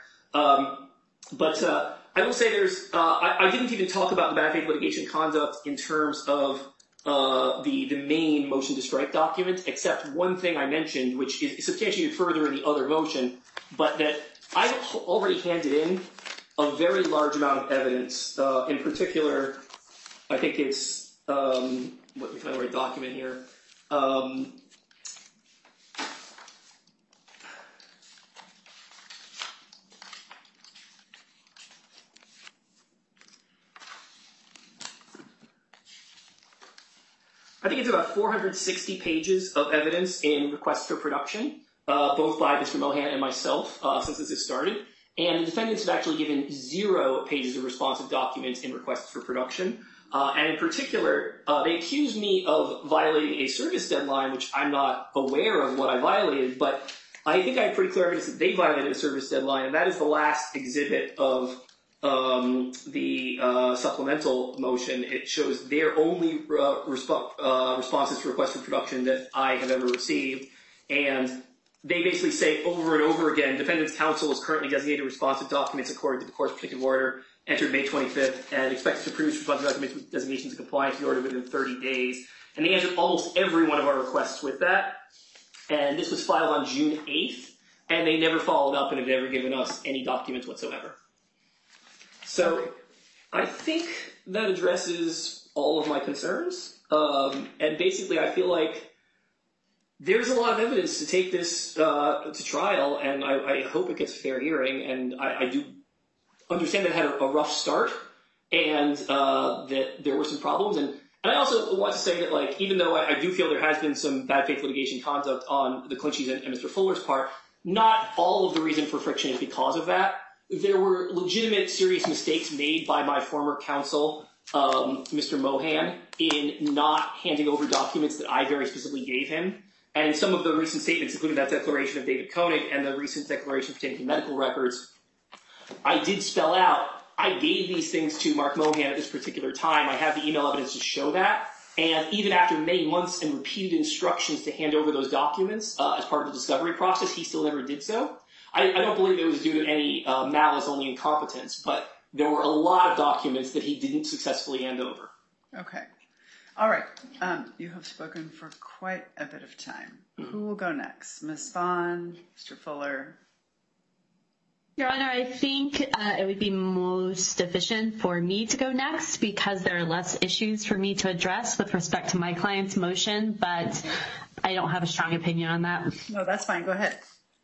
But I will say I didn't even talk about the bad faith litigation conduct in terms of the main motion to strike document, except one thing I mentioned, which is substantiated further in the other motion, but that I already handed in a very large amount of evidence. In particular, I think it's, let me find the right document here. I think it's about 460 pages of evidence in requests for production, both by Mr. Mohan and myself, since this has started. And the defendants have actually given 0 pages of responsive documents in requests for production. And in particular, they accused me of violating a service deadline, which I'm not aware of what I violated, but I think I have pretty clear evidence that they violated a service deadline, and that is the last exhibit of the supplemental motion. It shows their only responses to requests for production that I have ever received, and they basically say over and over again, defendant's counsel is currently designated responsive documents according to the court's particular order entered May 25th and expects to produce responsive documents with designations in compliance with the order within 30 days. And they answered almost every one of our requests with that. And this was filed on June 8th, and they never followed up and have never given us any documents whatsoever. So I think that addresses all of my concerns. And basically I feel like there's a lot of evidence to take this to trial, and I hope it gets a fair hearing. And I do understand that it had a rough start, and that there were some problems. And I also want to say that, like, even though I do feel there has been some bad faith litigation conduct on the Clinchies and Mr. Fuller's part, not all of the reason for friction is because of that. There were legitimate, serious mistakes made by my former counsel, Mr. Mohan, in not handing over documents that I very specifically gave him. And some of the recent statements, including that declaration of David Koenig and the recent declaration pertaining to medical records, I did spell out, I gave these things to Mark Mohan at this particular time. I have the email evidence to show that. And even after many months and repeated instructions to hand over those documents as part of the discovery process, he still never did so. I don't believe it was due to any malice, only incompetence, but there were a lot of documents that he didn't successfully hand over. Okay. All right. You have spoken for quite a bit of time. Mm-hmm. Who will go next? Ms. Vaughn, Mr. Fuller? Your Honor, I think it would be most efficient for me to go next because there are less issues for me to address with respect to my client's motion, but I don't have a strong opinion on that. No, that's fine. Go ahead.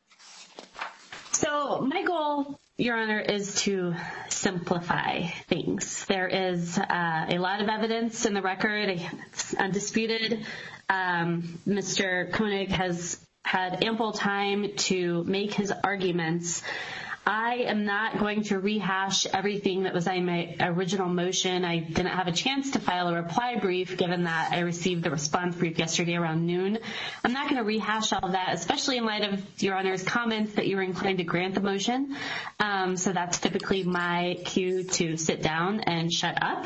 So my goal, Your Honor, is to simplify things. There is a lot of evidence in the record. It's undisputed. Mr. Koenig has had ample time to make his arguments. I am not going to rehash everything that was in my original motion. I didn't have a chance to file a reply brief given that I received the response brief yesterday around noon. I'm not going to rehash all of that, especially in light of Your Honor's comments that you were inclined to grant the motion. So that's typically my cue to sit down and shut up.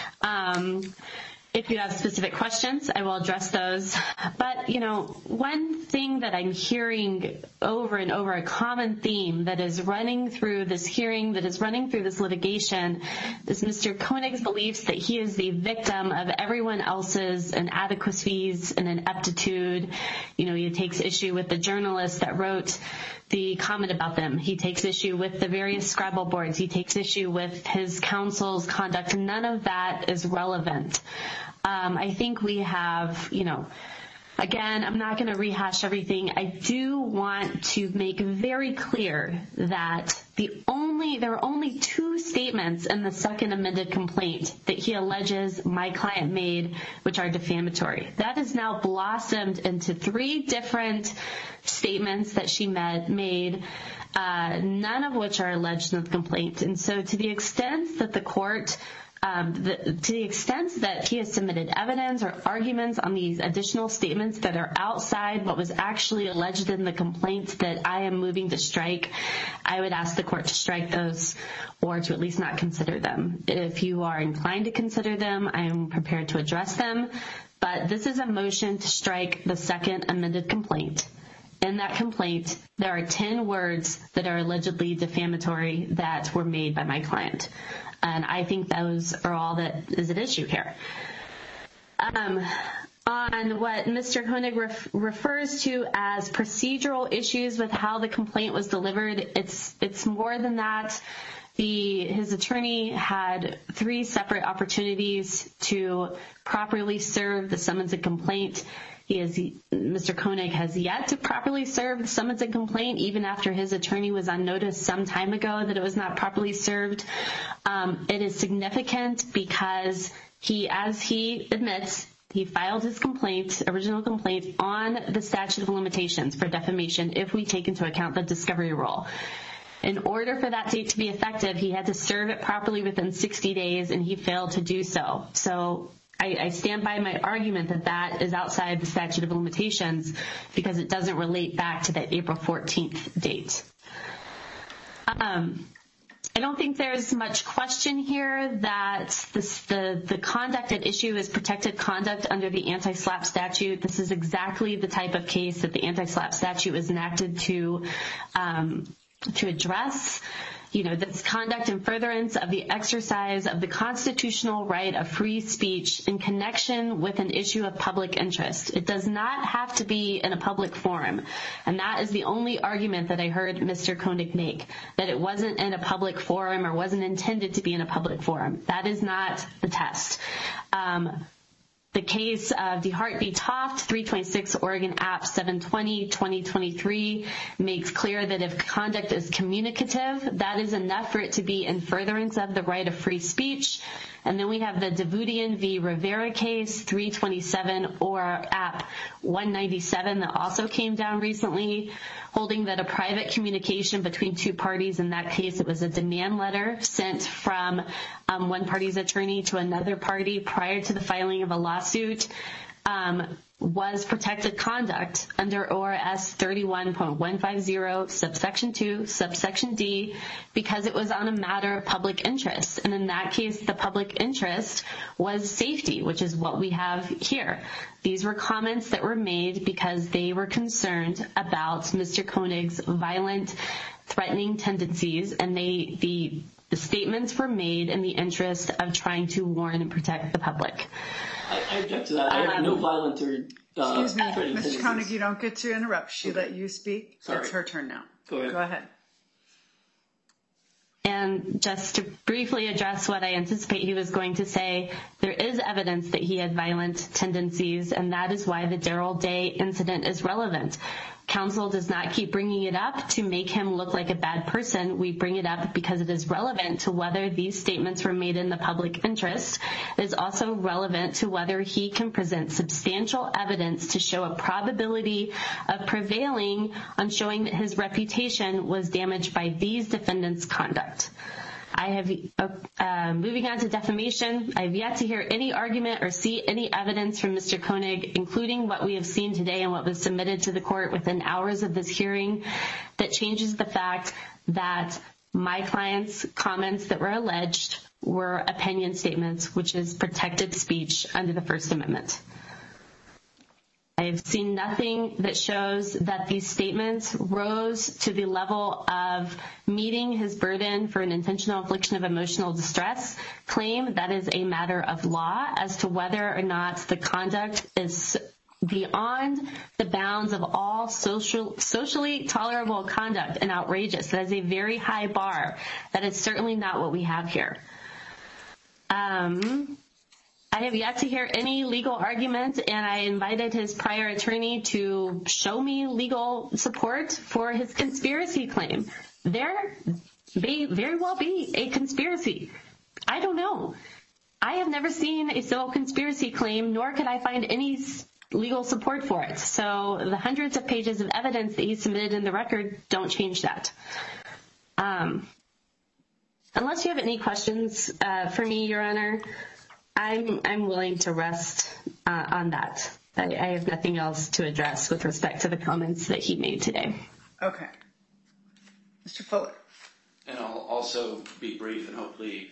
If you have specific questions, I will address those. But, one thing that I'm hearing over and over, a common theme that is running through this hearing, that is running through this litigation, is Mr. Koenig's beliefs that he is the victim of everyone else's inadequacies and ineptitude. He takes issue with the journalist that wrote the comment about them. He takes issue with the various Scrabble boards. He takes issue with his counsel's conduct. None of that is relevant. I think we have, again, I'm not going to rehash everything. I do want to make very clear that there are only two statements in the second amended complaint that he alleges my client made, which are defamatory. That has now blossomed into three different statements that she made, none of which are alleged in the complaint. And so to the extent that the court to the extent that he has submitted evidence or arguments on these additional statements that are outside what was actually alleged in the complaint that I am moving to strike, I would ask the court to strike those or to at least not consider them. If you are inclined to consider them, I am prepared to address them. But this is a motion to strike the second amended complaint. In that complaint, there are 10 words that are allegedly defamatory that were made by my client. And I think those are all that is at issue here. On what Mr. Koenig refers to as procedural issues with how the complaint was delivered, it's more than that. His attorney had 3 separate opportunities to properly serve the summons and complaint. Mr. Koenig has yet to properly serve the summons and complaint, even after his attorney was on notice some time ago that it was not properly served. It is significant because as he admits, he filed his original complaint on the statute of limitations for defamation if we take into account the discovery rule. In order for that date to be effective, he had to serve it properly within 60 days, and he failed to do so. So I stand by my argument that that is outside the statute of limitations because it doesn't relate back to that April 14th date. I don't think there's much question here that the conduct at issue is protected conduct under the anti-SLAPP statute. This is exactly the type of case that the anti-SLAPP statute was enacted to address. This conduct in furtherance of the exercise of the constitutional right of free speech in connection with an issue of public interest. It does not have to be in a public forum. And that is the only argument that I heard Mr. Koenig make, that it wasn't in a public forum or wasn't intended to be in a public forum. That is not the test. The case of DeHart v. Toft, 326 Oregon App 720, 2023, makes clear that if conduct is communicative, that is enough for it to be in furtherance of the right of free speech. And then we have the Davudian v. Rivera case, 327 or App 197 that also came down recently, holding that a private communication between two parties, in that case it was a demand letter sent from one party's attorney to another party prior to the filing of a lawsuit, was protected conduct under ORS 31.150 subsection 2 subsection D because it was on a matter of public interest. And in that case, the public interest was safety, which is what we have here. These were comments that were made because they were concerned about Mr. Koenig's violent, threatening tendencies, and the statements were made in the interest of trying to warn and protect the public. I object to that. I have no violent or excuse me, Mr. Koenig, you don't get to interrupt. She let you speak. Sorry. It's her turn now. Go ahead. And just to briefly address what I anticipate he was going to say, there is evidence that he had violent tendencies, and that is why the Darrell Day incident is relevant. counsel does not keep bringing it up to make him look like a bad person. We bring it up because it is relevant to whether these statements were made in the public interest. It is also relevant to whether he can present substantial evidence to show a probability of prevailing on showing that his reputation was damaged by these defendants' conduct. I have, moving on to defamation, I have yet to hear any argument or see any evidence from Mr. Koenig, including what we have seen today and what was submitted to the court within hours of this hearing, that changes the fact that my client's comments that were alleged were opinion statements, which is protected speech under the First Amendment. I have seen nothing that shows that these statements rose to the level of meeting his burden for an intentional infliction of emotional distress claim. That is a matter of law as to whether or not the conduct is beyond the bounds of all socially tolerable conduct and outrageous. That is a very high bar. That is certainly not what we have here. I have yet to hear any legal argument, and I invited his prior attorney to show me legal support for his conspiracy claim. There may very well be a conspiracy. I don't know. I have never seen a civil conspiracy claim, nor could I find any legal support for it. So the hundreds of pages of evidence that he submitted in the record don't change that. Unless you have any questions for me, Your Honor, I'm willing to rest on that. I have nothing else to address with respect to the comments that he made today. Okay. Mr. Fuller. And I'll also be brief and hopefully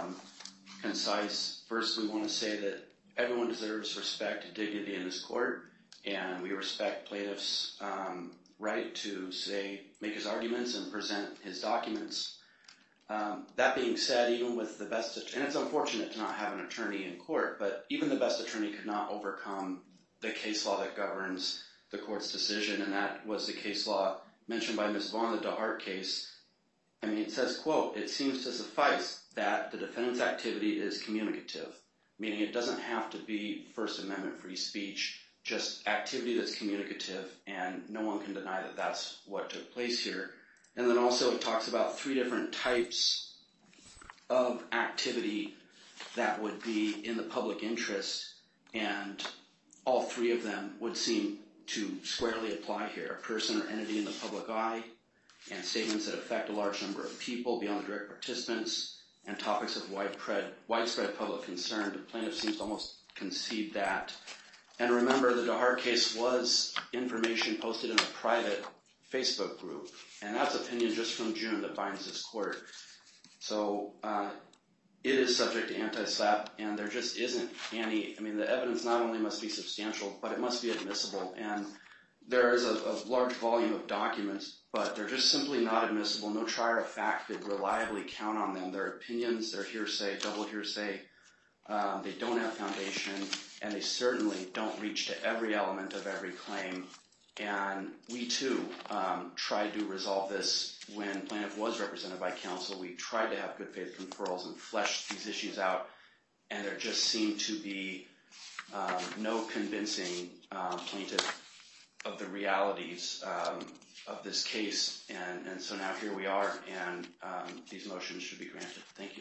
concise. First, we want to say that everyone deserves respect and dignity in this court, and we respect plaintiff's right to make his arguments and present his documents. That being said, even with the best, and it's unfortunate to not have an attorney in court, but even the best attorney could not overcome the case law that governs the court's decision, and that was the case law mentioned by Ms. Vaughn, the DeHart case. I mean, it says, quote, "It seems to suffice that the defendant's activity is communicative," meaning it doesn't have to be First Amendment free speech, just activity that's communicative, and no one can deny that that's what took place here. And then also it talks about 3 different types of activity that would be in the public interest, and all 3 of them would seem to squarely apply here. A person or entity in the public eye, and statements that affect a large number of people beyond the direct participants, and topics of widespread public concern. The plaintiff seems to almost concede that. And remember, the DeHart case was information posted in a private Facebook group, and that's opinion just from June that binds this court. So it is subject to anti-SLAPP, and there just isn't any. I mean, the evidence not only must be substantial, but it must be admissible. And there is a large volume of documents, but they're just simply not admissible. No trier of fact could reliably count on them. They're opinions, they're hearsay, double hearsay. They don't have foundation, and they certainly don't reach to every element of every claim. And we, too, tried to resolve this when plaintiff was represented by counsel. We tried to have good faith conferrals and flesh these issues out, and there just seemed to be no convincing plaintiff of the realities of this case. And so now here we are, and these motions should be granted. Thank you.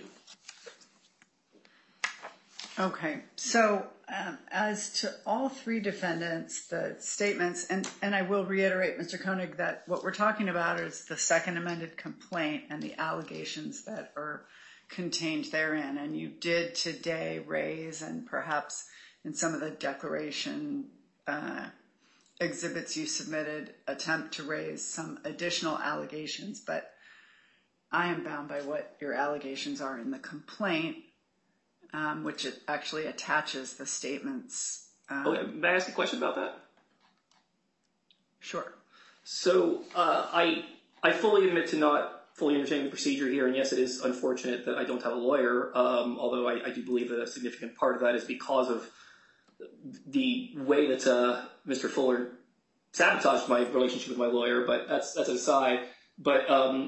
Okay, so as to all 3 defendants, the statements, and I will reiterate, Mr. Koenig, that what we're talking about is the second amended complaint and the allegations that are contained therein. And you did today raise, and perhaps in some of the declaration exhibits you submitted, attempt to raise some additional allegations, but I am bound by what your allegations are in the complaint, which it actually attaches the statements. May I ask a question about that? Sure. So I fully admit to not fully understanding the procedure here, and yes, it is unfortunate that I don't have a lawyer, although I do believe that a significant part of that is because of the way that Mr. Fuller sabotaged my relationship with my lawyer, but that's an aside. But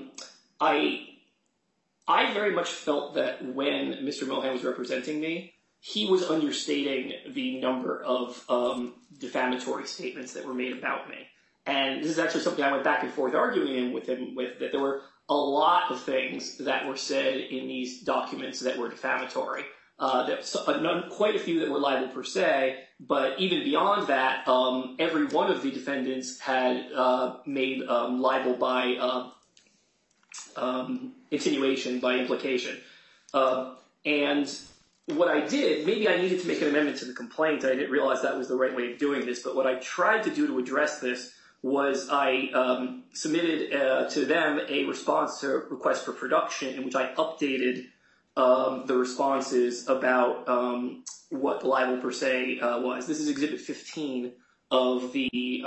I very much felt that when Mr. Mohan was representing me, he was understating the number of defamatory statements that were made about me. And this is actually something I went back and forth arguing with him with, that there were a lot of things that were said in these documents that were defamatory. Quite a few that were libel per se, but even beyond that, every one of the defendants had made libel by insinuation, by implication. And what I did, maybe I needed to make an amendment to the complaint. I didn't realize that was the right way of doing this, but what I tried to do to address this was I submitted to them a response to request for production in which I updated the responses about what the libel per se was. This is Exhibit 15 of the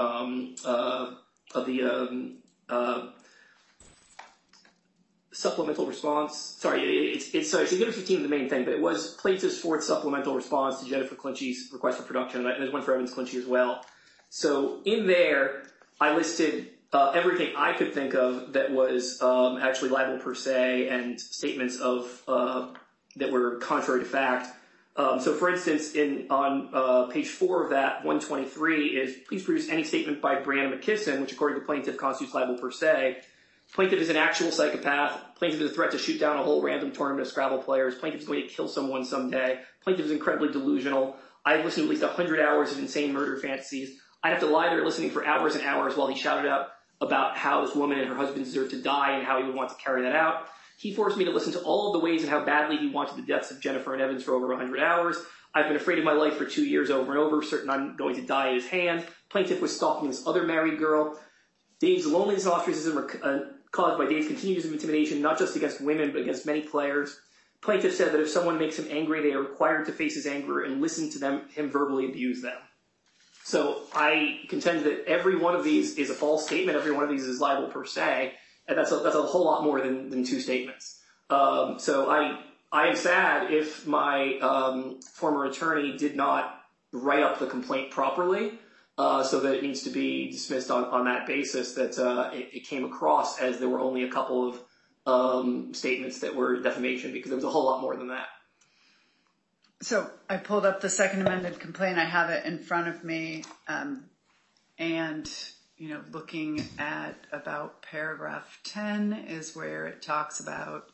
supplemental response. Sorry, it's Exhibit 15 of the main thing, but it was plaintiff's fourth supplemental response to Jennifer Clinchy's request for production, and there's one for Evans Clinchy as well. So in there, I listed everything I could think of that was actually libel per se and statements of that were contrary to fact. So, for instance, on page 4 of that, 123 is, please produce any statement by Brianna McKisson, which according to plaintiff constitutes libel per se. Plaintiff is an actual psychopath. Plaintiff is a threat to shoot down a whole random tournament of Scrabble players. Plaintiff is going to kill someone someday. Plaintiff is incredibly delusional. I've listened to at least 100 hours of insane murder fantasies. I'd have to lie there listening for hours and hours while he shouted out about how this woman and her husband deserve to die and how he would want to carry that out. He forced me to listen to all of the ways and how badly he wanted the deaths of Jennifer and Evans for over 100 hours. I've been afraid of my life for 2 years over and over, certain I'm going to die at his hands. Plaintiff was stalking this other married girl. Dave's loneliness and ostracism are caused by Dave's continued use of intimidation, not just against women, but against many players. Plaintiff said that if someone makes him angry, they are required to face his anger and listen to him verbally abuse them. So I contend that every one of these is a false statement. Every one of these is libel per se, and that's a whole lot more than two statements. So I am sad if my former attorney did not write up the complaint properly, so that it needs to be dismissed on that basis, that it came across as there were only a couple of statements that were defamation, because there was a whole lot more than that. So I pulled up the second amended complaint. I have it in front of me, and looking at about paragraph 10 is where it talks about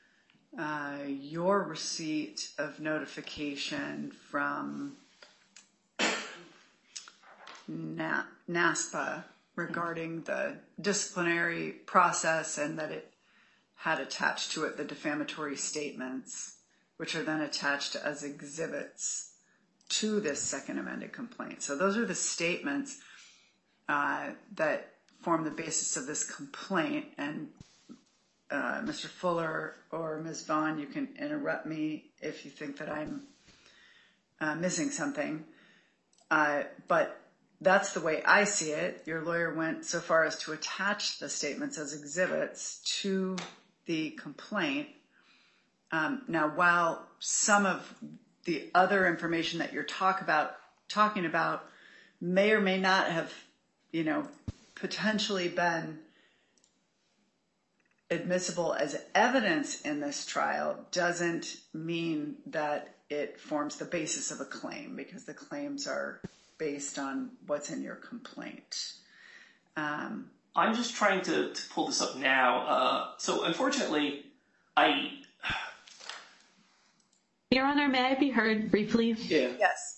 your receipt of notification from NASPA regarding the disciplinary process, and that it had attached to it the defamatory statements, which are then attached as exhibits to this second amended complaint. So those are the statements that form the basis of this complaint. And Mr. Fuller or Ms. Vaughn, you can interrupt me if you think that I'm missing something. But that's the way I see it. Your lawyer went so far as to attach the statements as exhibits to the complaint. Now, while some of the other information that you're talking about may or may not have, potentially been admissible as evidence in this trial, doesn't mean that it forms the basis of a claim, because the claims are based on what's in your complaint. I'm just trying to pull this up now. So unfortunately, Your Honor, may I be heard briefly? Yeah. Yes.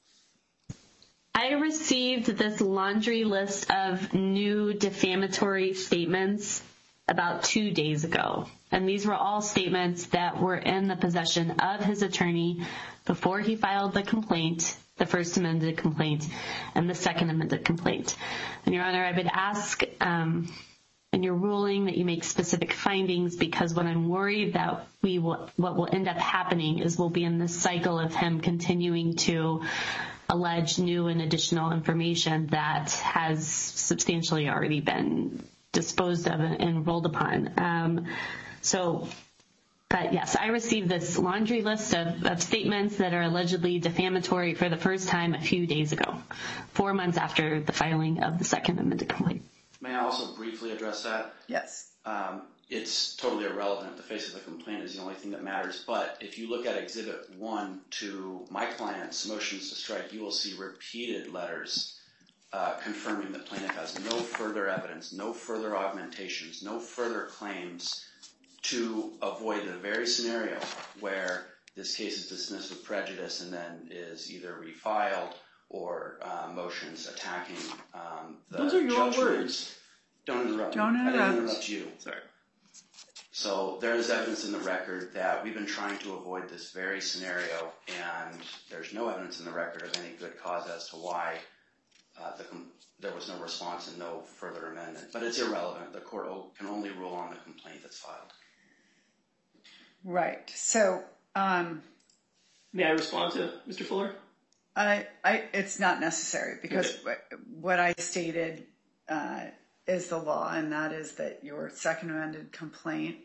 I received this laundry list of new defamatory statements about 2 days ago. And these were all statements that were in the possession of his attorney before he filed the complaint, the first amended complaint, and the second amended complaint. And Your Honor, I would ask in your ruling that you make specific findings, because what I'm worried that what will end up happening is we'll be in this cycle of him continuing to allege new and additional information that has substantially already been disposed of and rolled upon. But yes, I received this laundry list of statements that are allegedly defamatory for the first time a few days ago, 4 months after the filing of the second amended complaint. May I also briefly address that? Yes. It's totally irrelevant. The face of the complaint is the only thing that matters. But if you look at Exhibit 1 to my client's motions to strike, you will see repeated letters confirming the plaintiff has no further evidence, no further augmentations, no further claims to avoid the very scenario where this case is dismissed with prejudice and then is either refiled or motions attacking the Those are your own judgment. words. Don't interrupt me. Don't I didn't interrupt. interrupt you. Sorry. So there is evidence in the record that we've been trying to avoid this very scenario, and there's no evidence in the record of any good cause as to why there was no response and no further amendment. But it's irrelevant. The court can only rule on the complaint that's filed. Right. So, May I respond to Mr. Fuller? it's not necessary because what I stated is the law, and that is that your second amended complaint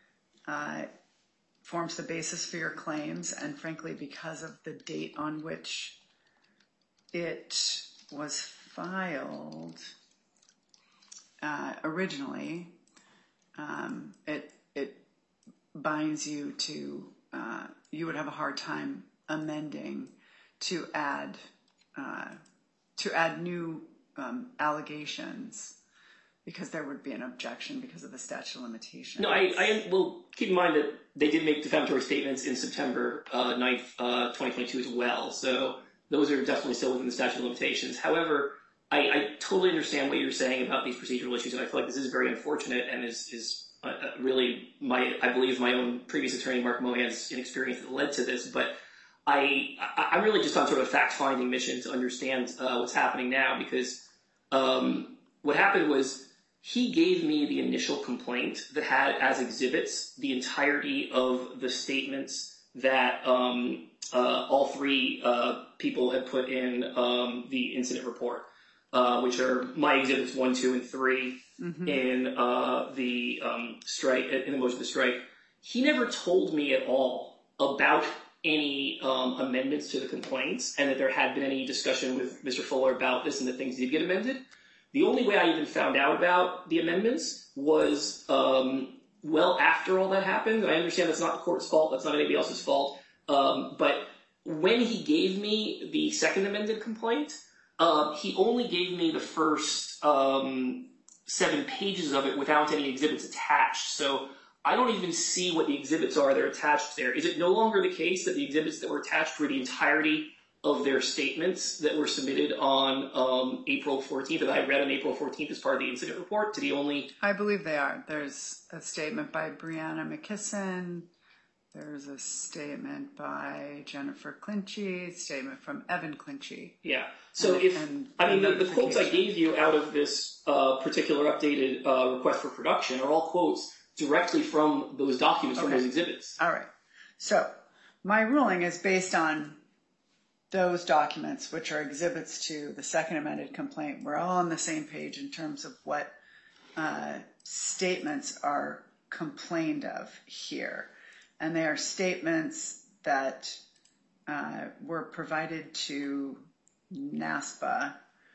forms the basis for your claims, and frankly, because of the date on which it was filed originally, it binds you to, you would have a hard time amending to add new allegations, because there would be an objection because of the statute of limitations. No, I will keep in mind that they did make defamatory statements in September 9th, 2022 as well. So those are definitely still within the statute of limitations. However, I totally understand what you're saying about these procedural issues, and I feel like this is very unfortunate and is really I believe my own previous attorney, Mark Mohan's inexperience that led to this. But I'm really just on sort of a fact-finding mission to understand what's happening now, because what happened was he gave me the initial complaint that had as exhibits the entirety of the statements that all three people had put in the incident report, which are my exhibits 1, 2, and 3 in the strike, in the motion to strike. He never told me at all about any amendments to the complaints, and that there had been any discussion with Mr. Fuller about this and that things did get amended. The only way I even found out about the amendments was well after all that happened. I understand that's not the court's fault, that's not anybody else's fault, but when he gave me the second amended complaint, he only gave me the first 7 pages of it without any exhibits attached. So I don't even see what the exhibits are that are attached there. Is it no longer the case that the exhibits that were attached were the entirety of their statements that were submitted on April 14th, that I read on April 14th as part of the incident report? Did he only... I believe they are. There's a statement by Brianna McKisson. There's a statement by Jennifer Clinchy, a statement from Evan Clinchy. Yeah. So the quotes I gave you out of this particular updated request for production are all quotes directly from those documents, from those exhibits. All right. So my ruling is based on those documents, which are exhibits to the second amended complaint. We're all on the same page in terms of what statements are complained of here. And they are statements that were provided to NASPA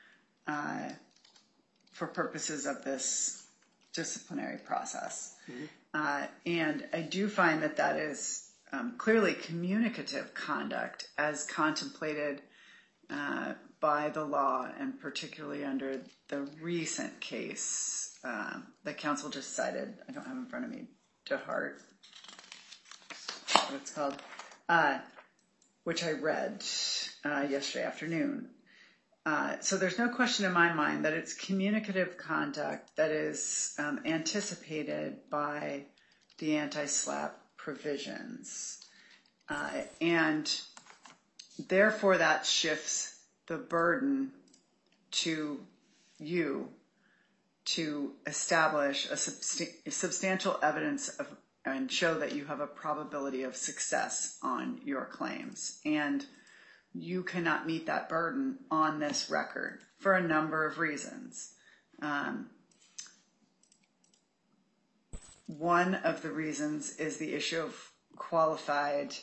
for purposes of this disciplinary process. And I do find that that is clearly communicative conduct as contemplated by the law, and particularly under the recent case that counsel just cited. I don't have in front of me, DeHart, what it's called, which I read yesterday afternoon. So there's no question in my mind that it's communicative conduct that is anticipated by the anti-SLAPP provisions. And therefore that shifts the burden to you to establish a substantial evidence of and show that you have a probability of success on your claims. And you cannot meet that burden on this record for a number of reasons. One of the reasons is the issue of qualified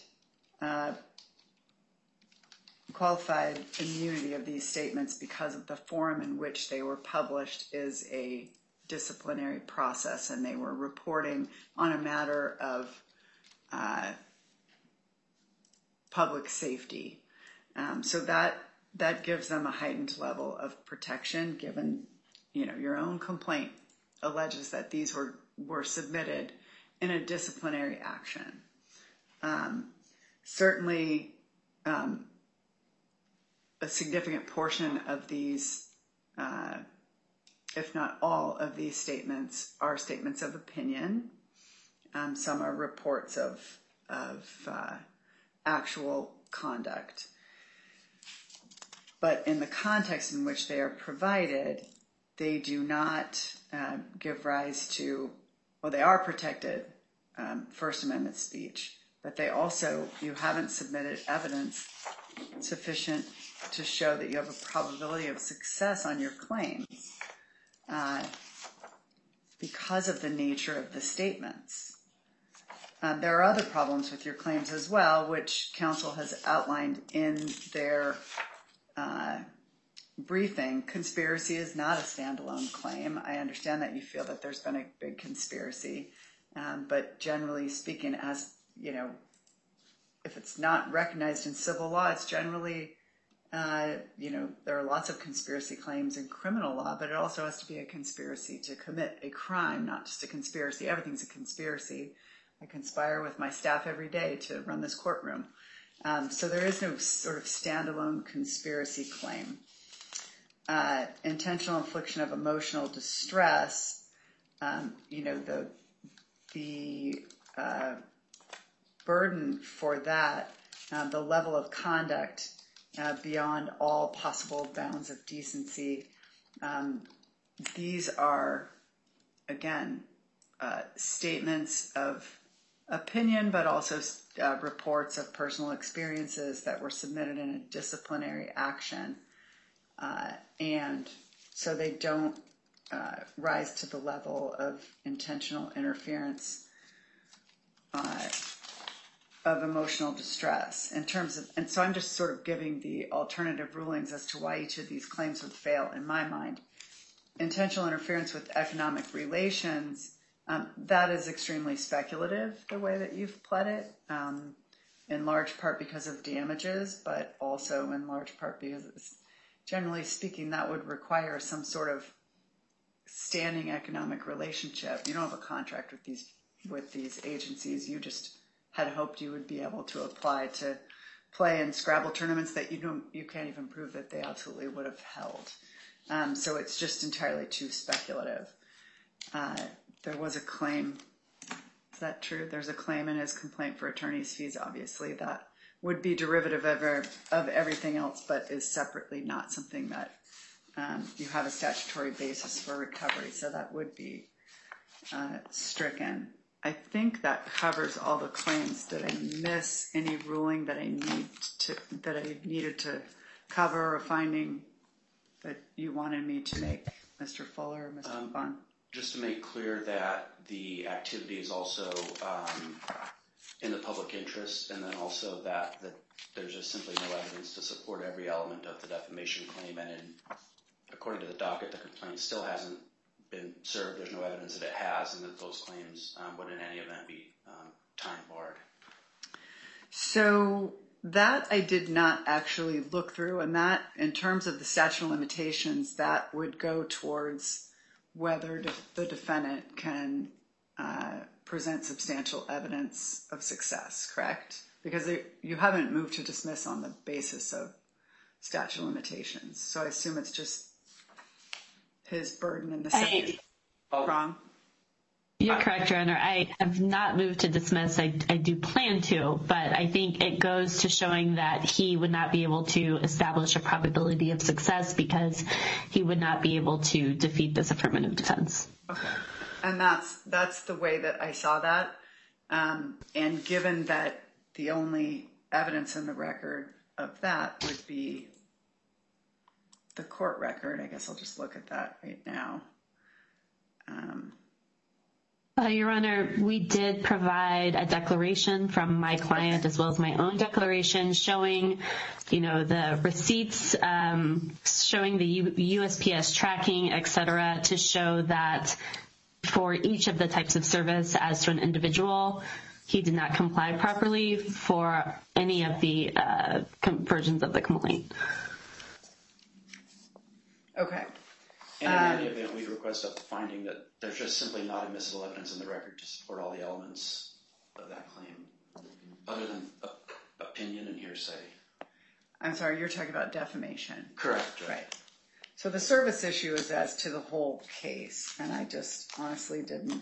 immunity of these statements, because of the form in which they were published is a disciplinary process, and they were reporting on a matter of public safety. So that that gives them a heightened level of protection, given, your own complaint alleges that these were submitted in a disciplinary action. Certainly, a significant portion of these, if not all of these statements, are statements of opinion. Some are reports of actual conduct. But in the context in which they are provided, they do not give rise to, well, they are protected First Amendment speech, but they also, you haven't submitted evidence sufficient to show that you have a probability of success on your claims because of the nature of the statements. There are other problems with your claims as well, which counsel has outlined in their briefing. Conspiracy is not a standalone claim. I understand that you feel that there's been a big conspiracy, but generally speaking, as if it's not recognized in civil law, it's generally, there are lots of conspiracy claims in criminal law, but it also has to be a conspiracy to commit a crime, not just a conspiracy. Everything's a conspiracy. I conspire with my staff every day to run this courtroom. So there is no sort of standalone conspiracy claim. Intentional infliction of emotional distress, the burden for that, the level of conduct beyond all possible bounds of decency. These are, again, statements of opinion, but also reports of personal experiences that were submitted in a disciplinary action. And so they don't rise to the level of intentional interference of emotional distress in terms of, and so I'm just sort of giving the alternative rulings as to why each of these claims would fail in my mind. Intentional interference with economic relations, that is extremely speculative, the way that you've pled it, in large part because of damages, but also in large part because, generally speaking, that would require some sort of standing economic relationship. You don't have a contract with these agencies. You just had hoped you would be able to apply to play in Scrabble tournaments that you can't even prove that they absolutely would have held. So it's just entirely too speculative. There was a claim. Is that true? There's a claim in his complaint for attorney's fees, obviously, that would be derivative of everything else, but is separately not something that you have a statutory basis for recovery. So that would be stricken. I think that covers all the claims. Did I miss any ruling that I needed to cover, or finding that you wanted me to make, Mr. Fuller or Mr. Vaughn? Just to make clear that the activity is also in the public interest, and then also that there's just simply no evidence to support every element of the defamation claim, and according to the docket, the complaint still hasn't been served. There's no evidence that it has, and that those claims would in any event be time barred. So that I did not actually look through, and that, in terms of the statute of limitations, that would go towards whether the defendant can present substantial evidence of success, correct? Because you haven't moved to dismiss on the basis of statute of limitations. So I assume it's just his burden in the second. Wrong? You're correct, Your Honor. I have not moved to dismiss. I do plan to, but I think it goes to showing that he would not be able to establish a probability of success because he would not be able to defeat this affirmative defense. Okay. And that's the way that I saw that. And given that the only evidence in the record of that would be the court record, I guess I'll just look at that right now. Your Honor, we did provide a declaration from my client as well as my own declaration showing, the receipts, showing the USPS tracking, et cetera, to show that for each of the types of service as to an individual, he did not comply properly for any of the versions of the complaint. Okay. And in any event, we'd request a finding that there's just simply not admissible evidence in the record to support all the elements of that claim, other than opinion and hearsay. I'm sorry, you're talking about defamation. Correct. Right. So the service issue is as to the whole case, and I just honestly didn't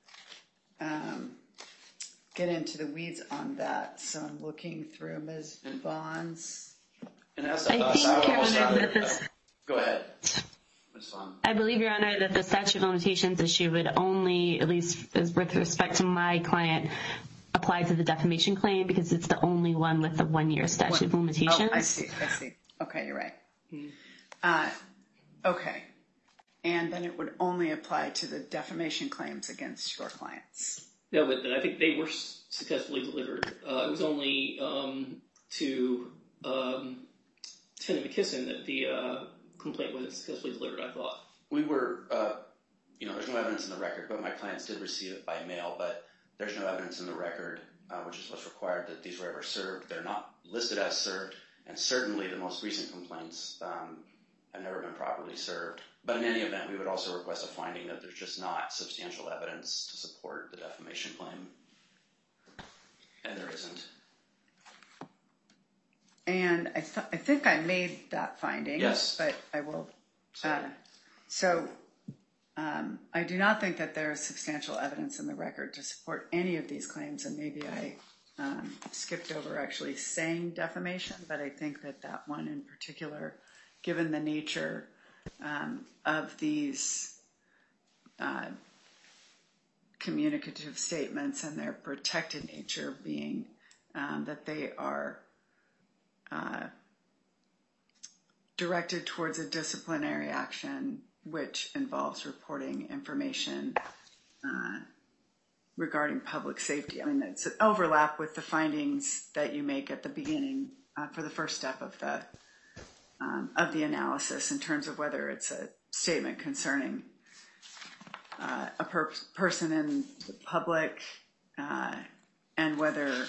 get into the weeds on that. So I'm looking through Ms. Bond's. And as to us, I would almost rather... Go ahead. I believe, Your Honor, that the statute of limitations issue would only, at least as with respect to my client, apply to the defamation claim because it's the only one with the 1 year statute of limitations. Oh, I see. Okay, you're right. Okay. And then it would only apply to the defamation claims against your clients. No, but I think they were successfully delivered. It was only to Defendant McKisson that the complaint wasn't successfully delivered, I thought. We were, there's no evidence in the record, but my clients did receive it by mail, but there's no evidence in the record, which is what's required, that these were ever served. They're not listed as served, and certainly the most recent complaints have never been properly served. But in any event, we would also request a finding that there's just not substantial evidence to support the defamation claim. And there isn't. And I think I made that finding. Yes. But I will. I do not think that there is substantial evidence in the record to support any of these claims. And maybe I skipped over actually saying defamation, but I think that one in particular, given the nature of these communicative statements and their protected nature being that they are directed towards a disciplinary action which involves reporting information regarding public safety. I mean, it's an overlap with the findings that you make at the beginning for the first step of the analysis in terms of whether it's a statement concerning a person in the public and whether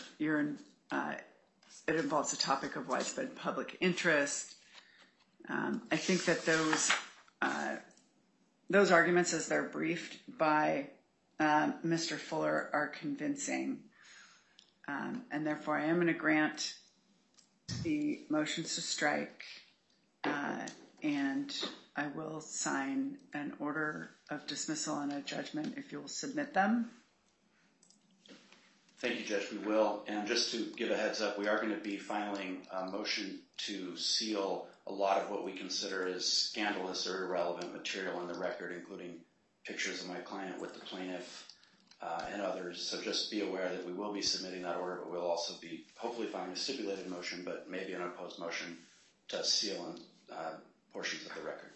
it involves a topic of widespread public interest. I think that those arguments, as they're briefed by Mr. Fuller, are convincing, and therefore I am going to grant the motions to strike, and I will sign an order of dismissal and a judgment if you will submit them. Thank you, Judge. We will. And just to give a heads up, we are going to be filing a motion to seal a lot of what we consider as scandalous or irrelevant material in the record, including pictures of my client with the plaintiff and others. So just be aware that we will be submitting that order, but we'll also be hopefully filing a stipulated motion, but maybe an opposed motion to seal portions of the record.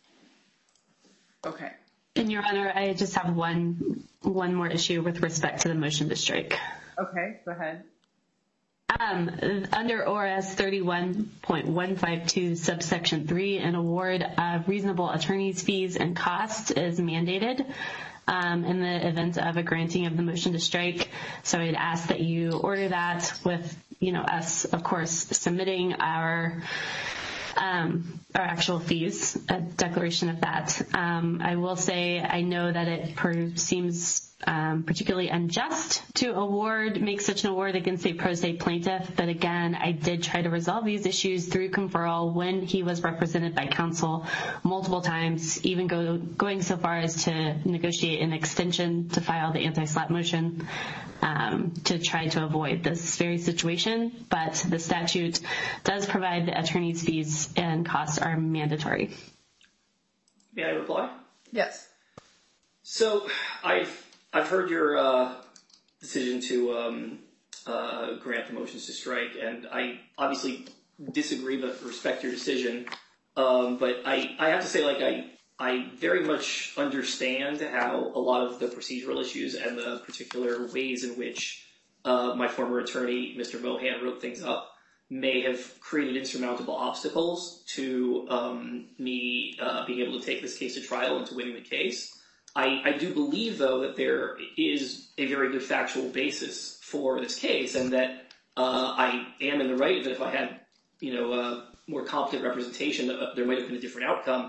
Okay. And Your Honor, I just have one more issue with respect to the motion to strike. Okay, go ahead. Under ORS 31.152 subsection 3, an award of reasonable attorney's fees and costs is mandated in the event of a granting of the motion to strike. So I'd ask that you order that with, us, of course, submitting our actual fees, a declaration of that. I will say I know that it seems particularly unjust to make such an award against a pro se plaintiff, but again, I did try to resolve these issues through conferral when he was represented by counsel multiple times, even going so far as to negotiate an extension to file the anti-SLAPP motion to try to avoid this very situation. But the statute does provide the attorney's fees and costs are mandatory. May I reply? Yes. So I've heard your decision to grant the motions to strike, and I obviously disagree but respect your decision. But I have to say, I very much understand how a lot of the procedural issues and the particular ways in which my former attorney, Mr. Mohan, wrote things up may have created insurmountable obstacles to me being able to take this case to trial and to winning the case. I do believe, though, that there is a very good factual basis for this case, and that I am in the right that if I had, more competent representation, there might have been a different outcome.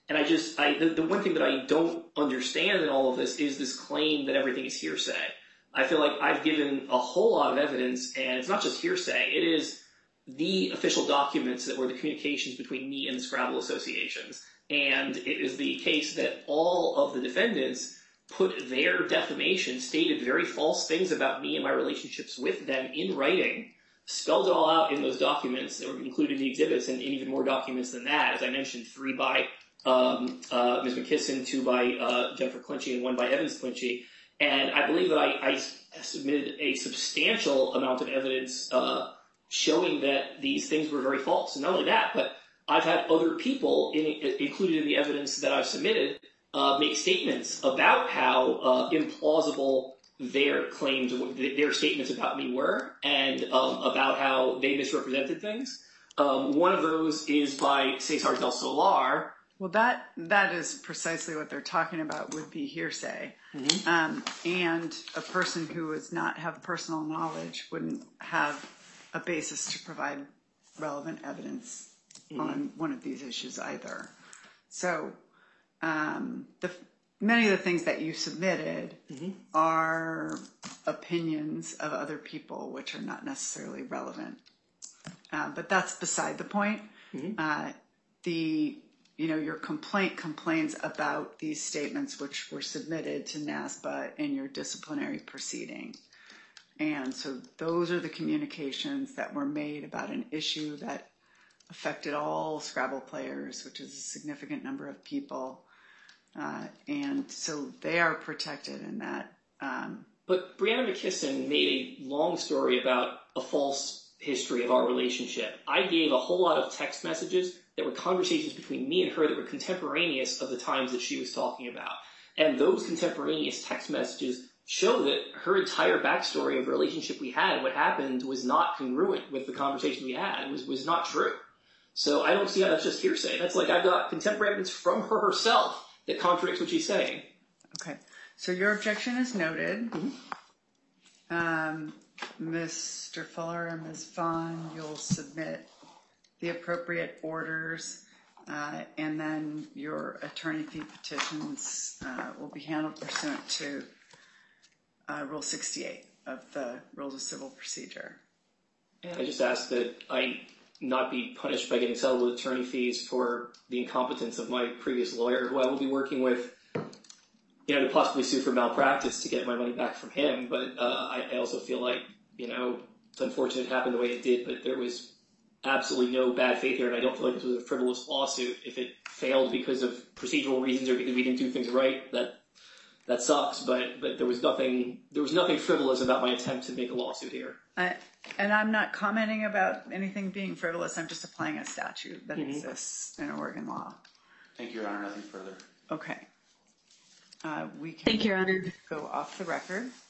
And the one thing that I don't understand in all of this is this claim that everything is hearsay. I feel like I've given a whole lot of evidence, and it's not just hearsay. It is the official documents that were the communications between me and the Scrabble associations. And it is the case that all of the defendants put their defamation, stated very false things about me and my relationships with them in writing, spelled it all out in those documents that were included in the exhibits, and even more documents than that. As I mentioned, 3 by Ms. McKisson, 2 by Jennifer Clinchy, and 1 by Evans Clinchy. And I believe that I submitted a substantial amount of evidence showing that these things were very false. And not only that, but I've had other people included in the evidence that I've submitted make statements about how implausible their claims, their statements about me were, and about how they misrepresented things. One of those is by Cesar del Solar. Well, that is precisely what they're talking about, would be hearsay. Mm-hmm. And a person who does not have personal knowledge wouldn't have a basis to provide relevant evidence on one of these issues either. So many of the things that you submitted are opinions of other people, which are not necessarily relevant. But that's beside the point. Your complaint complains about these statements which were submitted to NASPA in your disciplinary proceeding. And so those are the communications that were made about an issue that affected all Scrabble players, which is a significant number of people. And so they are protected in that. But Brianna McKisson made a long story about a false history of our relationship. I gave a whole lot of text messages that were conversations between me and her that were contemporaneous of the times that she was talking about. And those contemporaneous text messages show that her entire backstory of the relationship we had, what happened, was not congruent with the conversation we had. It was not true. So I don't see how that's just hearsay. That's like I've got contemporary evidence from her herself that contradicts what she's saying. Okay. So your objection is noted. Mr. Fuller and Ms. Vaughn, you'll submit the appropriate orders, and then your attorney fee petitions will be handled pursuant to Rule 68 of the Rules of Civil Procedure. And I just ask that I not be punished by getting settled with attorney fees for the incompetence of my previous lawyer, who I will be working with, to possibly sue for malpractice to get my money back from him. But I also feel like, it's unfortunate it happened the way it did, but there was absolutely no bad faith here, and I don't feel like this was a frivolous lawsuit. If it failed because of procedural reasons or because we didn't do things right, that sucks. But there was nothing frivolous about my attempt to make a lawsuit here. And I'm not commenting about anything being frivolous. I'm just applying a statute that exists in Oregon law. Thank you, Your Honor. Nothing further. Okay. We can Thank you, Your Honor. go off the record.